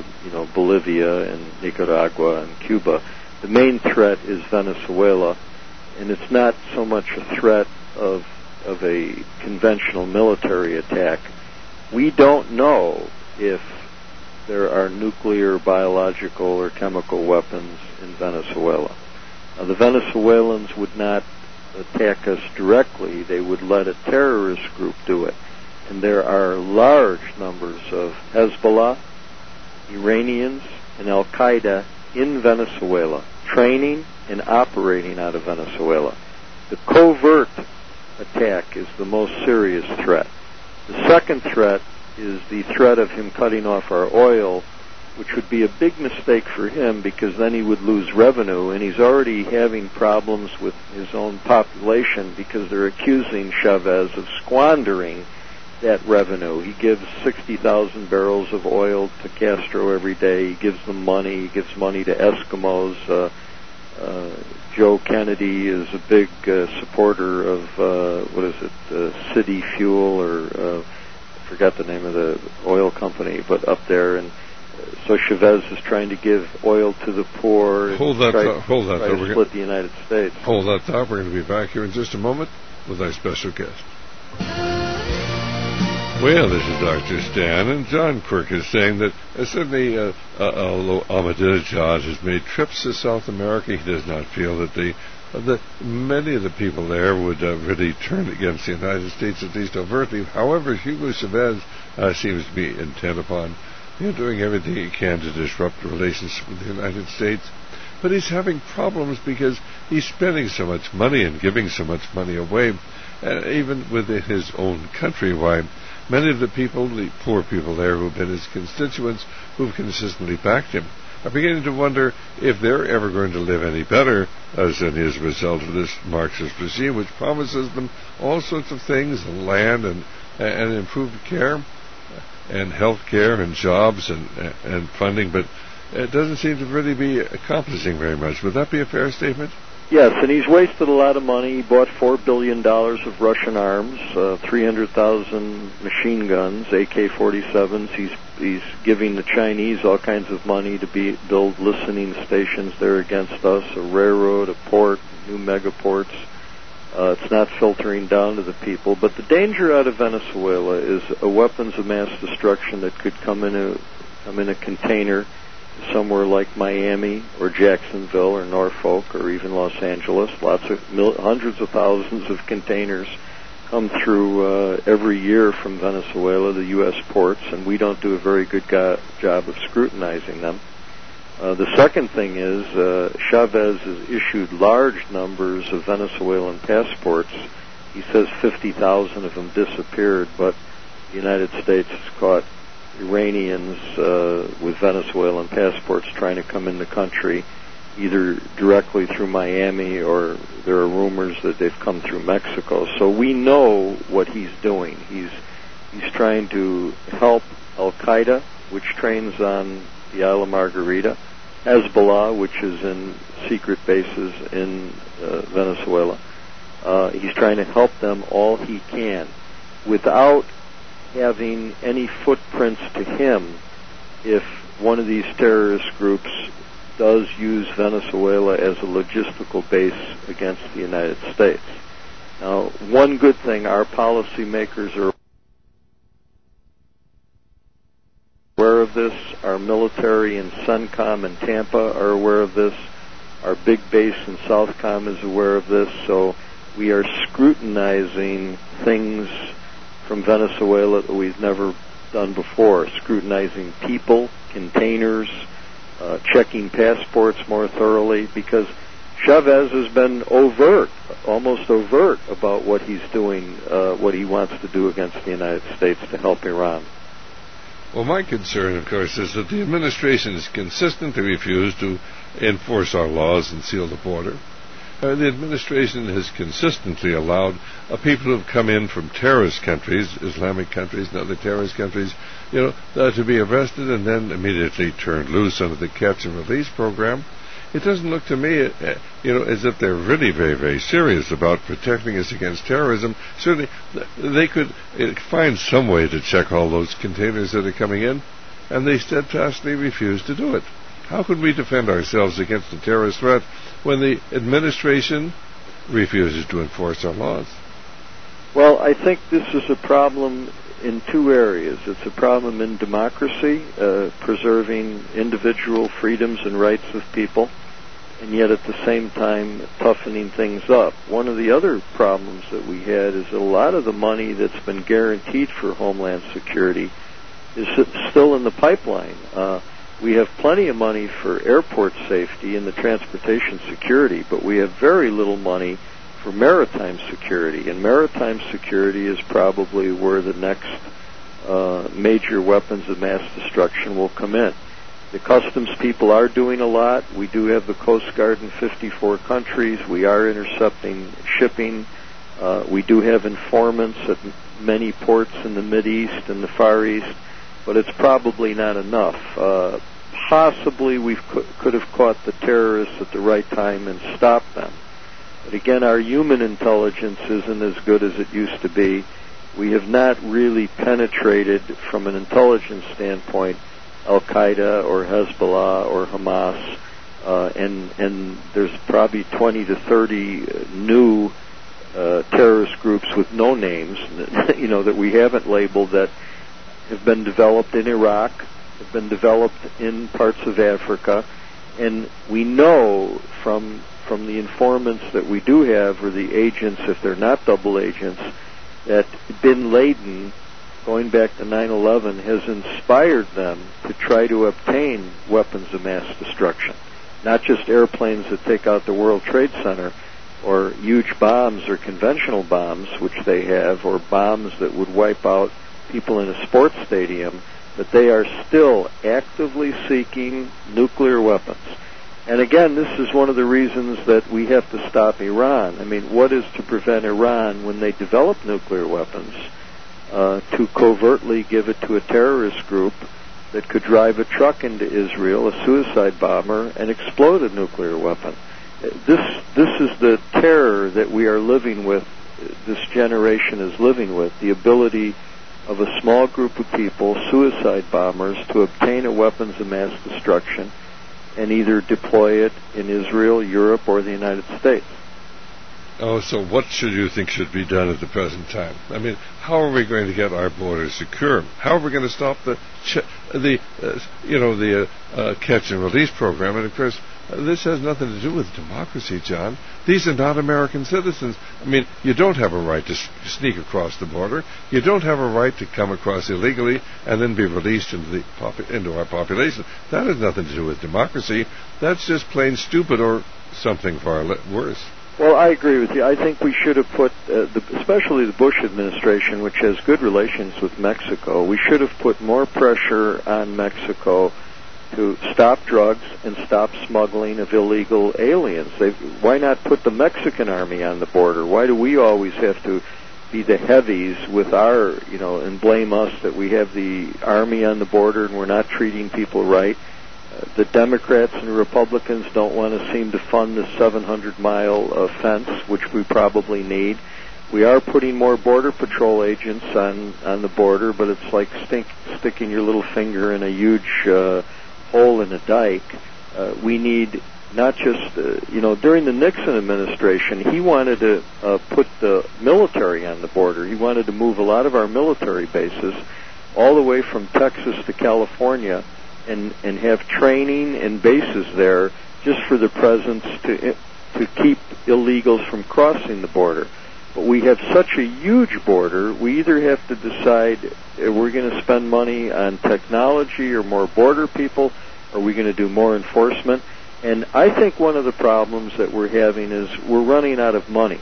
Bolivia and Nicaragua and Cuba, the main threat is Venezuela, and it's not so much a threat of a conventional military attack. We don't know if there are nuclear, biological, or chemical weapons in Venezuela. Now, the Venezuelans would not attack us directly. They would let a terrorist group do it. And there are large numbers of Hezbollah, Iranians, and Al-Qaeda in Venezuela, training and operating out of Venezuela. The covert attack is the most serious threat. The second threat is the threat of him cutting off our oil, which would be a big mistake for him because then he would lose revenue, and he's already having problems with his own population because they're accusing Chavez of squandering that revenue. He gives 60,000 barrels of oil to Castro every day. He gives them money. He gives money to Eskimos. Joe Kennedy is a big supporter of, City Fuel, or I forgot the name of the oil company, but up there, and so Chavez is trying to give oil to the poor and try to split the United States. Hold that thought. We're going to be back here in just a moment with our special guest. Well, this is Dr. Stan, and John Quirk is saying that certainly although Ahmadinejad has made trips to South America, he does not feel that many of the people there would really turn against the United States, at least overtly. However, Hugo Chavez seems to be intent upon doing everything he can to disrupt relations with the United States. But he's having problems because he's spending so much money and giving so much money away, even within his own country. Why, many of the people, the poor people there who've been his constituents, who've consistently backed him, are beginning to wonder if they're ever going to live any better as a result of this Marxist regime, which promises them all sorts of things, land and improved care and health care and jobs and funding, but it doesn't seem to really be accomplishing very much. Would that be a fair statement? Yes, and he's wasted a lot of money. He bought $4 billion of Russian arms, 300,000 machine guns, AK-47s. He's giving the Chinese all kinds of money to build listening stations there against us, a railroad, a port, new megaports. It's not filtering down to the people. But the danger out of Venezuela is a weapons of mass destruction that could come in a container somewhere like Miami or Jacksonville or Norfolk or even Los Angeles. Hundreds of thousands of containers come through every year from Venezuela, the U.S. ports, and we don't do a very good job of scrutinizing them. The second thing is Chavez has issued large numbers of Venezuelan passports. He says 50,000 of them disappeared, but the United States has caught Iranians with Venezuelan passports trying to come in the country, either directly through Miami or there are rumors that they've come through Mexico. So we know what he's doing. He's trying to help Al-Qaeda, which trains on the Isle of Margarita, Hezbollah, which is in secret bases in Venezuela. He's trying to help them all he can without having any footprints to him if one of these terrorist groups does use Venezuela as a logistical base against the United States. Now, one good thing, our policymakers are aware of this. Our military in CENTCOM and Tampa are aware of this. Our big base in Southcom is aware of this. So we are scrutinizing things from Venezuela that we've never done before, scrutinizing people, containers, checking passports more thoroughly, because Chavez has been almost overt about what he's doing, what he wants to do against the United States to help Iran. Well, my concern, of course, is that the administration has consistently refused to enforce our laws and seal the border. The administration has consistently allowed people who have come in from terrorist countries, Islamic countries and other terrorist countries, to be arrested and then immediately turned loose under the catch and release program. It doesn't look to me, as if they're really very, very serious about protecting us against terrorism. Certainly, they could find some way to check all those containers that are coming in, and they steadfastly refuse to do it. How can we defend ourselves against a terrorist threat when the administration refuses to enforce our laws? Well, I think this is a problem in two areas. It's a problem in democracy, preserving individual freedoms and rights of people, and yet at the same time toughening things up. One of the other problems that we had is that a lot of the money that's been guaranteed for Homeland Security is still in the pipeline. We have plenty of money for airport safety and the transportation security, but we have very little money for maritime security. And maritime security is probably where the next major weapons of mass destruction will come in. The customs people are doing a lot. We do have the Coast Guard in 54 countries. We are intercepting shipping. We do have informants at many ports in the Mideast and the Far East, but it's probably not enough. Possibly we could have caught the terrorists at the right time and stopped them. But again, our human intelligence isn't as good as it used to be. We have not really penetrated, from an intelligence standpoint, Al-Qaeda or Hezbollah or Hamas, and there's probably 20 to 30 new terrorist groups with no names, that we haven't labeled, that have been developed in Iraq, have been developed in parts of Africa, and we know from the informants that we do have, or the agents, if they're not double agents, that bin Laden, going back to 9/11, has inspired them to try to obtain weapons of mass destruction. Not just airplanes that take out the World Trade Center, or huge bombs or conventional bombs, which they have, or bombs that would wipe out people in a sports stadium, but they are still actively seeking nuclear weapons. And again, this is one of the reasons that we have to stop Iran. I mean, what is to prevent Iran, when they develop nuclear weapons, to covertly give it to a terrorist group that could drive a truck into Israel, a suicide bomber, and explode a nuclear weapon? This is the terror that we are living with, this generation is living with, the ability of a small group of people, suicide bombers, to obtain a weapons of mass destruction and either deploy it in Israel, Europe, or the United States. Oh, so what should you think should be done at the present time? I mean, how are we going to get our borders secure? How are we going to stop the catch and release program? And of course, This has nothing to do with democracy, John. These are not American citizens. I mean, you don't have a right to sneak across the border. You don't have a right to come across illegally and then be released into our population. That has nothing to do with democracy. That's just plain stupid or something far worse. Well, I agree with you. I think we should have put, especially the Bush administration, which has good relations with Mexico, we should have put more pressure on Mexico to stop drugs and stop smuggling of illegal aliens. Why not put the Mexican army on the border? Why do we always have to be the heavies with our, and blame us that we have the army on the border and we're not treating people right? The Democrats and the Republicans don't want to seem to fund the 700-mile fence, which we probably need. We are putting more Border Patrol agents on the border, but it's like sticking your little finger in a huge hole in a dike. We need not just, during the Nixon administration, he wanted to put the military on the border. He wanted to move a lot of our military bases all the way from Texas to California and have training and bases there just for the presence to keep illegals from crossing the border. But we have such a huge border, we either have to decide we're going to spend money on technology or more border people, or are we going to do more enforcement? And I think one of the problems that we're having is we're running out of money.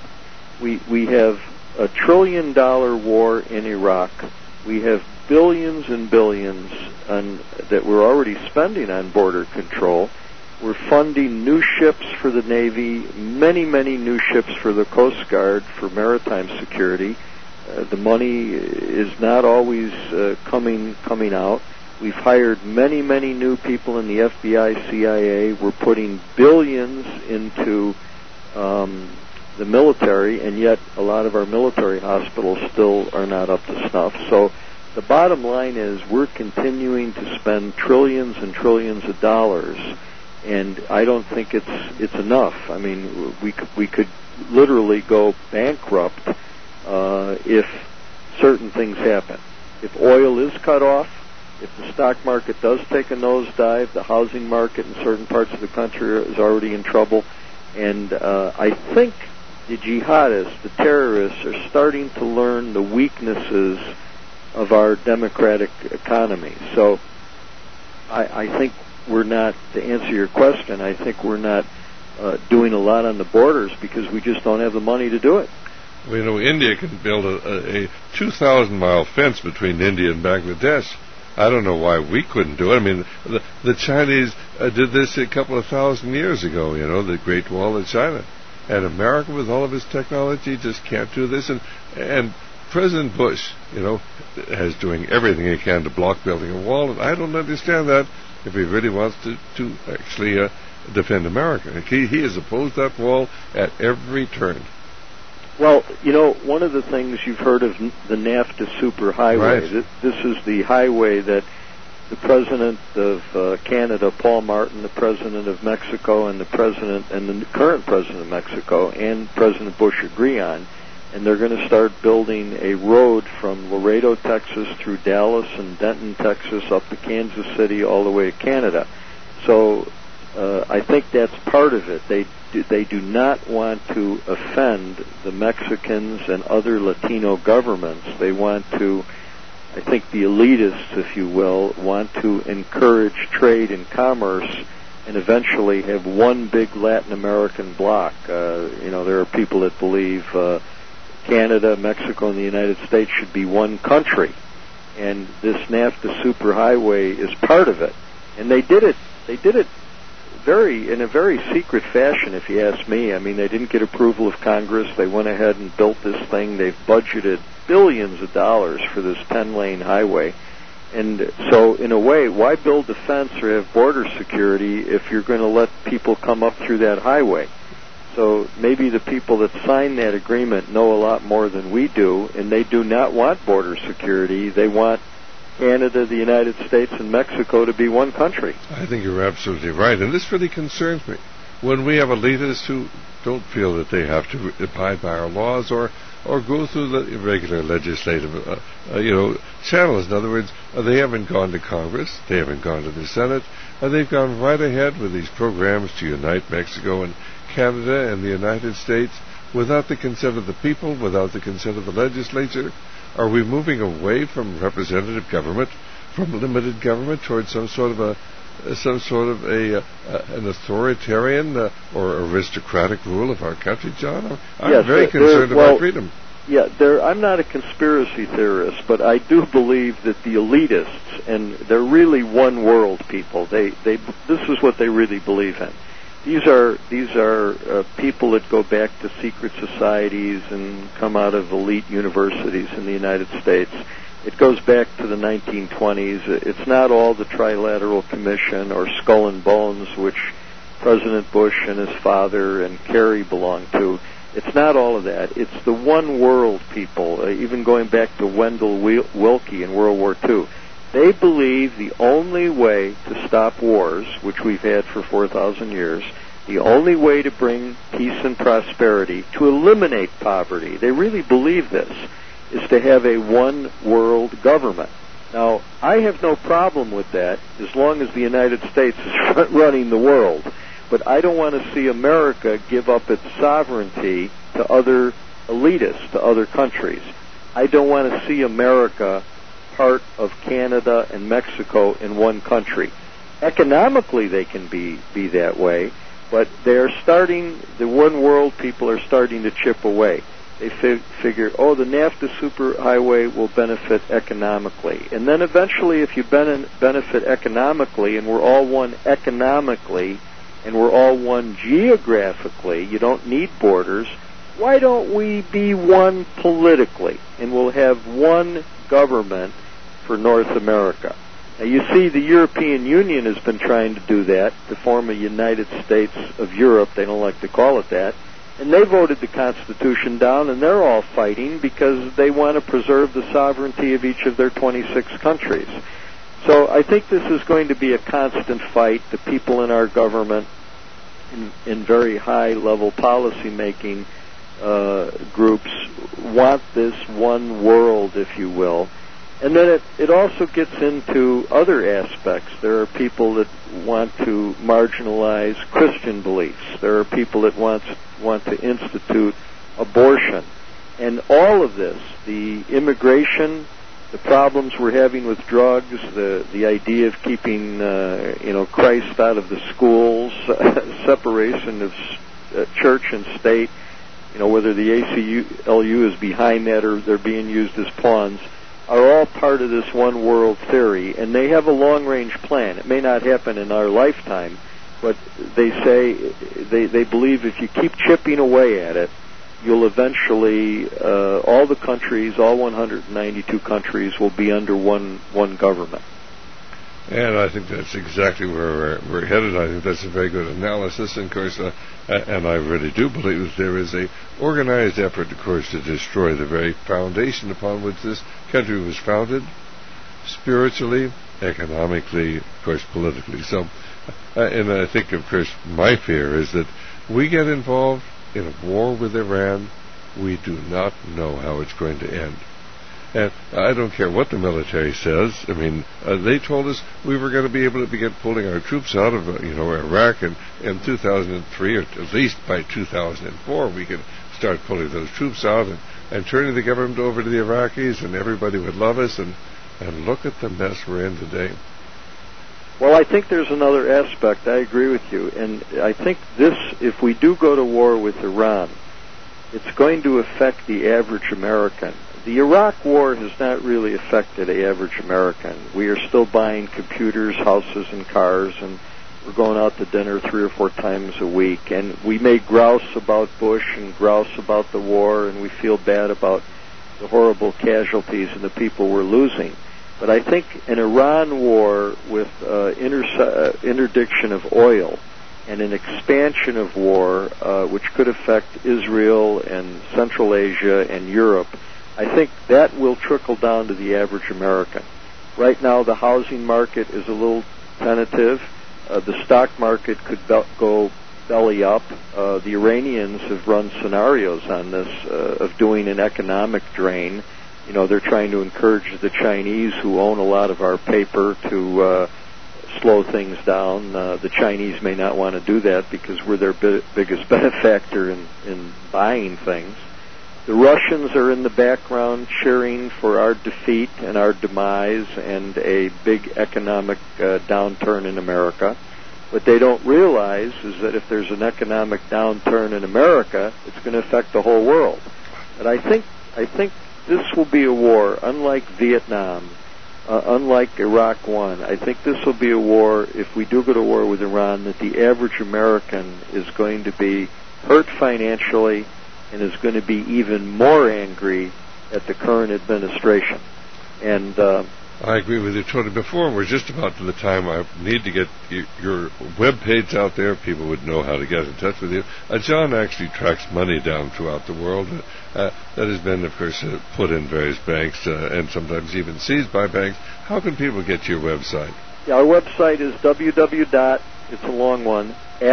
We have a $1 trillion war in Iraq. We have billions and billions that we're already spending on border control. We're funding new ships for the Navy, many, many new ships for the Coast Guard for maritime security. The money is not always coming out. We've hired many, many new people in the FBI, CIA. We're putting billions into the military, and yet a lot of our military hospitals still are not up to snuff. So the bottom line is we're continuing to spend trillions and trillions of dollars, and I don't think it's enough. I mean, we could literally go bankrupt if certain things happen. If oil is cut off, if the stock market does take a nosedive, the housing market in certain parts of the country is already in trouble, and I think the jihadists, the terrorists, are starting to learn the weaknesses of our democratic economy. So I think we're not, to answer your question, I think we're not doing a lot on the borders because we just don't have the money to do it. Well, India can build a 2,000-mile fence between India and Bangladesh. I don't know why we couldn't do it. I mean, the Chinese did this a couple of thousand years ago, the Great Wall of China. And America, with all of its technology, just can't do this. And President Bush, is doing everything he can to block building a wall, and I don't understand that if he really wants to actually defend America. He has opposed that wall at every turn. Well, one of the things you've heard of the NAFTA superhighway. Right. This is the highway that the President of Canada, Paul Martin, the President of Mexico, and the current President of Mexico, and President Bush agree on. And they're going to start building a road from Laredo, Texas, through Dallas and Denton, Texas, up to Kansas City, all the way to Canada. So I think that's part of it. They do not want to offend the Mexicans and other Latino governments. They want to, I think the elitists, if you will, want to encourage trade and commerce and eventually have one big Latin American bloc. There are people that believe Canada, Mexico, and the United States should be one country. And this NAFTA superhighway is part of it. And they did it in a very secret fashion, if you ask me. I mean, they didn't get approval of Congress. They went ahead and built this thing. They've budgeted billions of dollars for this 10-lane highway. And so, in a way, why build a fence or have border security if you're going to let people come up through that highway? So maybe the people that signed that agreement know a lot more than we do, and they do not want border security. They want Canada, the United States, and Mexico to be one country. I think you're absolutely right, and this really concerns me. When we have elitists who don't feel that they have to abide by our laws, or or go through the regular legislative, channels. In other words, they haven't gone to Congress, they haven't gone to the Senate, they've gone right ahead with these programs to unite Mexico and Canada and the United States without the consent of the people, without the consent of the legislature. Are we moving away from representative government, from limited government, towards some sort of an authoritarian or aristocratic rule of our country, John? I'm very concerned about freedom. Yeah, I'm not a conspiracy theorist, but I do believe that the elitists, and they're really one world people. This is what they really believe in. These are people that go back to secret societies and come out of elite universities in the United States. It goes back to the 1920s. It's not all the Trilateral Commission or Skull and Bones, which President Bush and his father and Kerry belonged to. It's not all of that. It's the one world people, even going back to Wendell Willkie in World War II. They believe the only way to stop wars, which we've had for 4,000 years, the only way to bring peace and prosperity, to eliminate poverty, they really believe this, is to have a one-world government. Now, I have no problem with that as long as the United States is running the world. But I don't want to see America give up its sovereignty to other elitists, to other countries. I don't want to see America part of Canada and Mexico in one country. Economically, they can be that way, but the one world people are starting to chip away. They figure, the NAFTA superhighway will benefit economically. And then eventually, if you benefit economically, and we're all one economically, and we're all one geographically, you don't need borders, why don't we be one politically? And we'll have one government for North America. Now, you see, the European Union has been trying to do that, to form a United States of Europe. They don't like to call it that. And they voted the Constitution down, and they're all fighting because they want to preserve the sovereignty of each of their 26 countries. So I think this is going to be a constant fight. The people in our government, in very high-level policy-making groups, want this one world, if you will. And then it also gets into other aspects. There are people that want to marginalize Christian beliefs. There are people that want to institute abortion. And all of this, the immigration, the problems we're having with drugs, the idea of keeping Christ out of the schools, separation of church and state, whether the ACLU is behind that or they're being used as pawns, are all part of this one world theory, and they have a long-range plan. It may not happen in our lifetime, but they say they believe if you keep chipping away at it, you'll eventually, all the countries, all 192 countries, will be under one government. And I think that's exactly where we're headed. I think that's a very good analysis. And, of course, and I really do believe that there is a organized effort, of course, to destroy the very foundation upon which this country was founded, spiritually, economically, of course, politically. So, and I think, of course, my fear is that we get involved in a war with Iran, we do not know how it's going to end. And I don't care what the military says. I mean, they told us we were going to be able to begin pulling our troops out of, Iraq in 2003, or at least by 2004, we could start pulling those troops out and turning the government over to the Iraqis, and everybody would love us. And look at the mess we're in today. Well, I think there's another aspect. I agree with you. And I think if we do go to war with Iran, it's going to affect the average American. The Iraq war has not really affected the average American. We are still buying computers, houses, and cars, and we're going out to dinner 3 or 4 times a week. And we may grouse about Bush and grouse about the war, and we feel bad about the horrible casualties and the people we're losing. But I think an Iran war with interdiction of oil and an expansion of war, which could affect Israel and Central Asia and Europe, I think that will trickle down to the average American. Right now, the housing market is a little tentative. The stock market could go belly up. The Iranians have run scenarios on this of doing an economic drain. You know, they're trying to encourage the Chinese, who own a lot of our paper, to slow things down. The Chinese may not want to do that because we're their biggest benefactor in buying things. The Russians are in the background cheering for our defeat and our demise and a big economic downturn in America. What they don't realize is that if there's an economic downturn in America, it's going to affect the whole world. But I think this will be a war, unlike Vietnam, unlike Iraq One. I think this will be a war, if we do go to war with Iran, that the average American is going to be hurt financially and is going to be even more angry at the current administration. And I agree with you totally. Before, we're just about to the time I need to get your web page out there. People would know how to get in touch with you. John actually tracks money down throughout the world. That has been, of course, put in various banks and sometimes even seized by banks. How can people get to your website? Yeah, our website is www. It's a long one.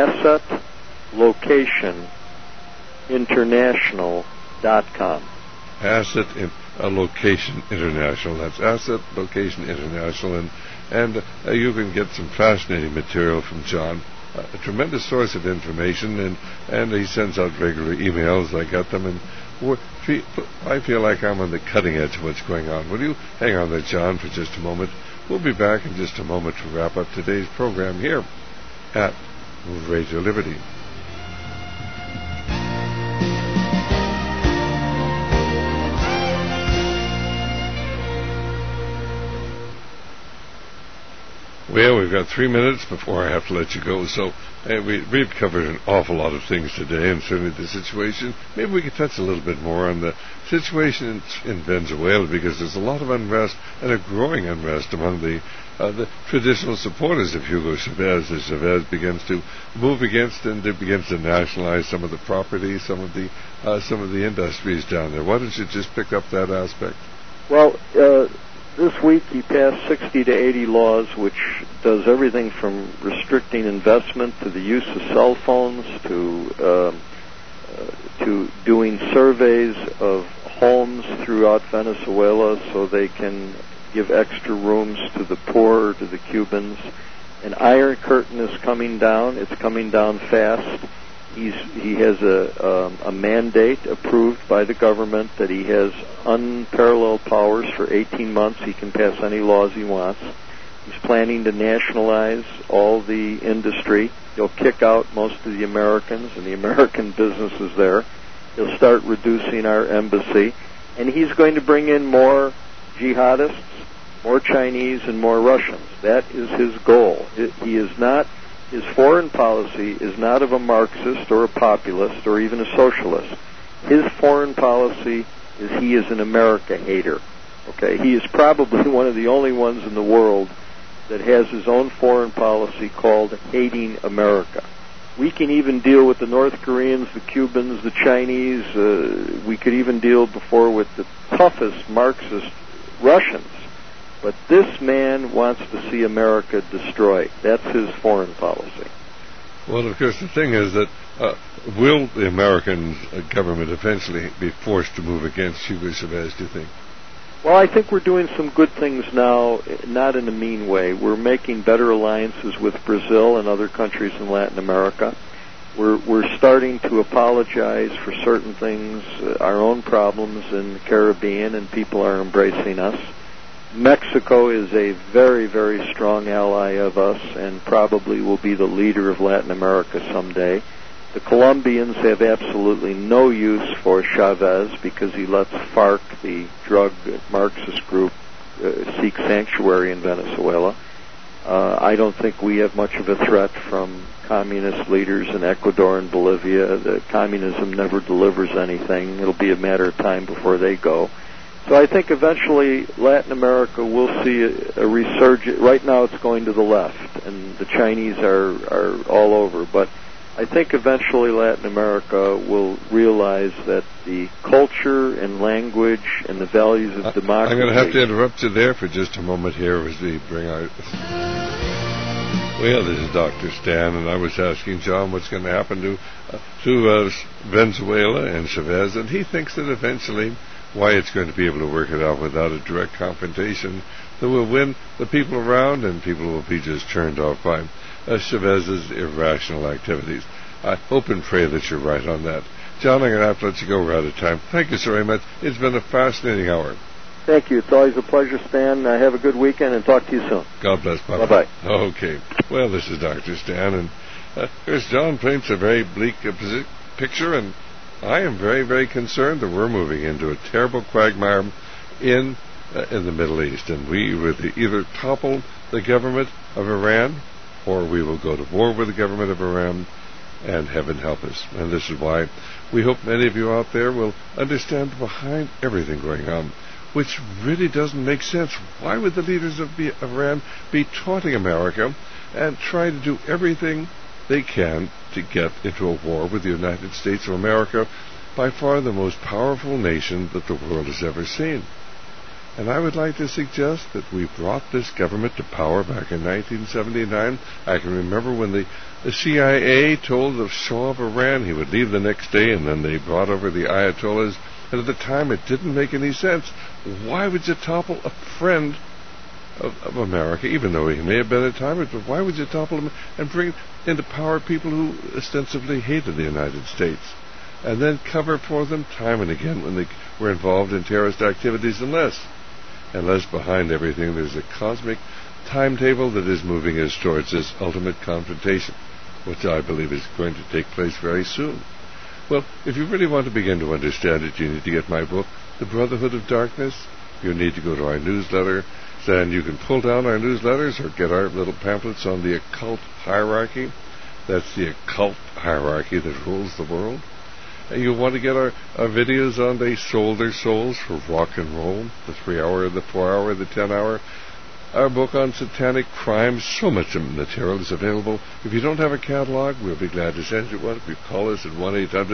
AssetLocationInternational.com. Location International. That's Asset Location International, and you can get some fascinating material from John. A tremendous source of information, and he sends out regular emails. I got them, and I feel like I'm on the cutting edge of what's going on. Will you hang on there, John, for just a moment? We'll be back in just a moment to wrap up today's program here at Radio Liberty. Well, we've got 3 minutes before I have to let you go, so we've covered an awful lot of things today, and certainly the situation. Maybe we could touch a little bit more on the situation in Venezuela, because there's a lot of unrest and a growing unrest among the traditional supporters of Hugo Chavez, as Chavez begins to move against and begins to nationalize some of the property, some of the industries down there. Why don't you just pick up that aspect? Well, this week he passed 60 to 80 laws, which does everything from restricting investment to the use of cell phones to doing surveys of homes throughout Venezuela so they can give extra rooms to the poor or to the Cubans. An Iron Curtain is coming down. It's coming down fast. He has a mandate approved by the government that he has unparalleled powers for 18 months. He can pass any laws he wants. He's planning to nationalize all the industry. He'll kick out most of the Americans and the American businesses there. He'll start reducing our embassy. And he's going to bring in more jihadists, more Chinese, and more Russians. That is his goal. His foreign policy is not of a Marxist or a populist or even a socialist. His foreign policy is he is an America hater. Okay, he is probably one of the only ones in the world that has his own foreign policy called hating America. We can even deal with the North Koreans, the Cubans, the Chinese. We could even deal before with the toughest Marxist Russians. But this man wants to see America destroyed. That's his foreign policy. Well, of course, the thing is that will the American government eventually be forced to move against Hugo Chavez, do you think? Well, I think we're doing some good things now, not in a mean way. We're making better alliances with Brazil and other countries in Latin America. We're starting to apologize for certain things, our own problems in the Caribbean, and people are embracing us. Mexico is a very, very strong ally of us and probably will be the leader of Latin America someday. The Colombians have absolutely no use for Chavez because he lets FARC, the drug Marxist group, seek sanctuary in Venezuela. I don't think we have much of a threat from communist leaders in Ecuador and Bolivia. The communism never delivers anything. It'll be a matter of time before they go. So I think eventually Latin America will see a resurgence. Right now it's going to the left, and the Chinese are all over. But I think eventually Latin America will realize that the culture and language and the values of democracy... I'm going to have to interrupt you there for just a moment here as we bring out... Well, this is Dr. Stan, and I was asking John what's going to happen to Venezuela and Chavez, and he thinks that eventually Wyatt's going to be able to work it out without a direct confrontation that will win the people around, and people will be just turned off by Chavez's irrational activities. I hope and pray that you're right on that. John, I'm going to have to let you go. We're out of time. Thank you so very much. It's been a fascinating hour. Thank you. It's always a pleasure, Stan. Have a good weekend, and talk to you soon. God bless. Bye-bye. Bye-bye. Okay. Well, this is Dr. Stan, and here's John paints a very bleak picture, and I am very, very concerned that we're moving into a terrible quagmire in the Middle East, and we will either topple the government of Iran, or we will go to war with the government of Iran, and heaven help us. And this is why we hope many of you out there will understand behind everything going on, which really doesn't make sense. Why would the leaders of Iran be taunting America and try to do everything they can to get into a war with the United States of America, by far the most powerful nation that the world has ever seen? And I would like to suggest that we brought this government to power back in 1979. I can remember when the CIA told the Shah of Iran he would leave the next day, and then they brought over the Ayatollahs. And at the time, it didn't make any sense. Why would you topple a friend of America, even though he may have been a tyrant, but why would you topple him and bring into power people who ostensibly hated the United States, and then cover for them time and again when they were involved in terrorist activities, unless behind everything there's a cosmic timetable that is moving us towards this ultimate confrontation, which I believe is going to take place very soon. Well, if you really want to begin to understand it, you need to get my book, The Brotherhood of Darkness. You need to go to our newsletter, and you can pull down our newsletters or get our little pamphlets on the occult hierarchy. That's the occult hierarchy that rules the world. And you'll want to get our videos on They Sold Their Souls for Rock and Roll, the 3-hour, the 4-hour, the 10-hour. Our book on satanic crimes. So much material is available. If you don't have a catalog, we'll be glad to send you one. If you call us at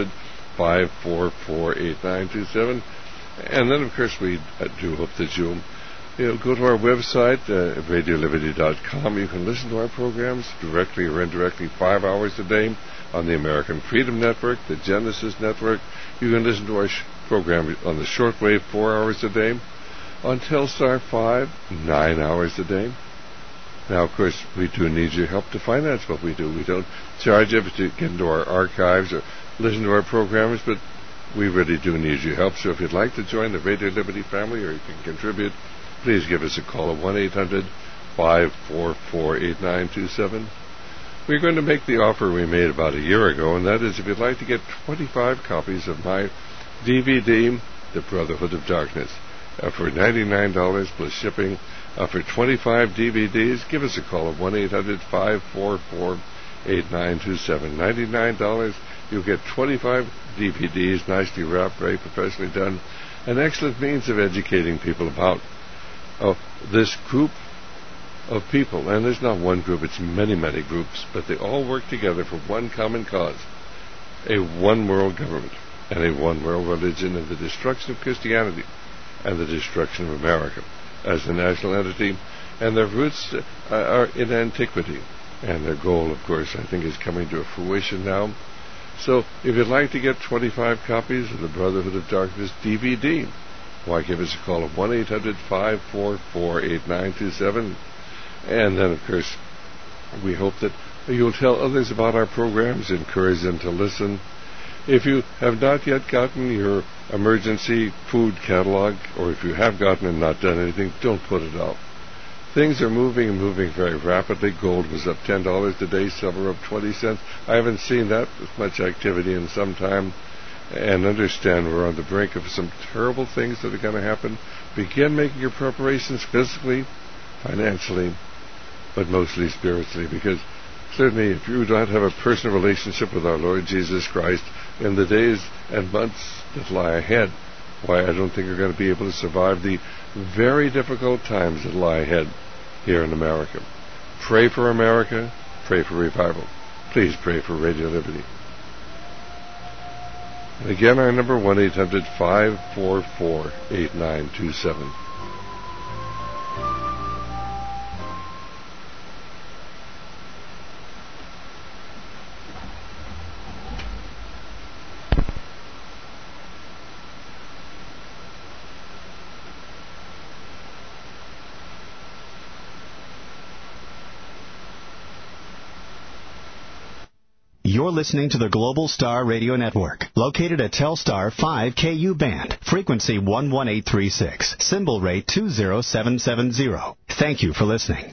1-800-544-8927. And then, of course, we do hope that you'll go to our website, radioliberty.com. You can listen to our programs directly or indirectly 5 hours a day on the American Freedom Network, the Genesis Network. You can listen to our program on the shortwave 4 hours a day, on Telstar 5, 9 hours a day. Now, of course, we do need your help to finance what we do. We don't charge you to get into our archives or listen to our programs, but we really do need your help. So if you'd like to join the Radio Liberty family, or you can contribute, please give us a call at 1-800-544-8927. We're going to make the offer we made about a year ago, and that is if you'd like to get 25 copies of my DVD, The Brotherhood of Darkness, for $99 plus shipping, for 25 DVDs, give us a call at 1-800-544-8927. $99, you'll get 25 DVDs, nicely wrapped, very professionally done, an excellent means of educating people about this group of people. And there's not one group, it's many, many groups, but they all work together for one common cause, a one-world government and a one-world religion, and the destruction of Christianity and the destruction of America as a national entity. And their roots are in antiquity, and their goal, of course, I think is coming to fruition now. So if you'd like to get 25 copies of the Brotherhood of Darkness DVD, why, give us a call at 1-800-544-8927. And then, of course, we hope that you'll tell others about our programs, encourage them to listen. If you have not yet gotten your emergency food catalog, or if you have gotten and not done anything, don't put it off. Things are moving and moving very rapidly. Gold was up $10 today, silver up 20 cents. I haven't seen that with much activity in some time. And understand we're on the brink of some terrible things that are going to happen. Begin making your preparations physically, financially, but mostly spiritually, because certainly if you don't have a personal relationship with our Lord Jesus Christ in the days and months that lie ahead, why, I don't think you're going to be able to survive the very difficult times that lie ahead here in America. Pray for America. Pray for revival. Please pray for Radio Liberty. And again, our number, 1-800-544-8927. You're listening to the Global Star Radio Network, located at Telstar 5KU band, frequency 11836, symbol rate 20770. Thank you for listening.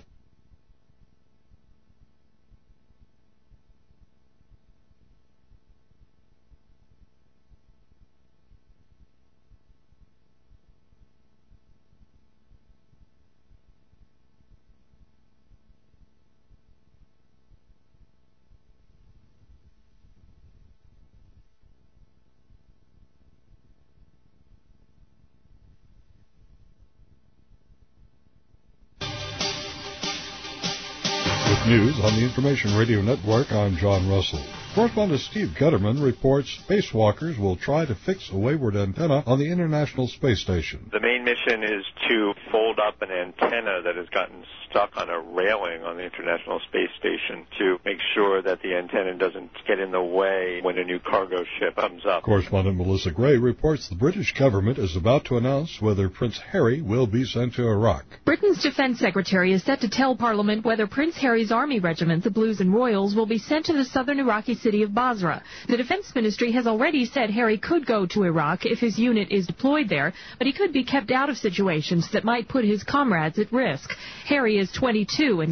News on the Information Radio Network, I'm John Russell. Correspondent Steve Gutterman reports spacewalkers will try to fix a wayward antenna on the International Space Station. The main mission is to fold up an antenna that has gotten stuck on a railing on the International Space Station to make sure that the antenna doesn't get in the way when a new cargo ship comes up. Correspondent Melissa Gray reports the British government is about to announce whether Prince Harry will be sent to Iraq. Britain's Defense Secretary is set to tell Parliament whether Prince Harry's army regiment, the Blues and Royals, will be sent to the southern Iraqi city of Basra. The Defense Ministry has already said Harry could go to Iraq if his unit is deployed there, but he could be kept out of situations that might put his comrades at risk. Harry is 22 and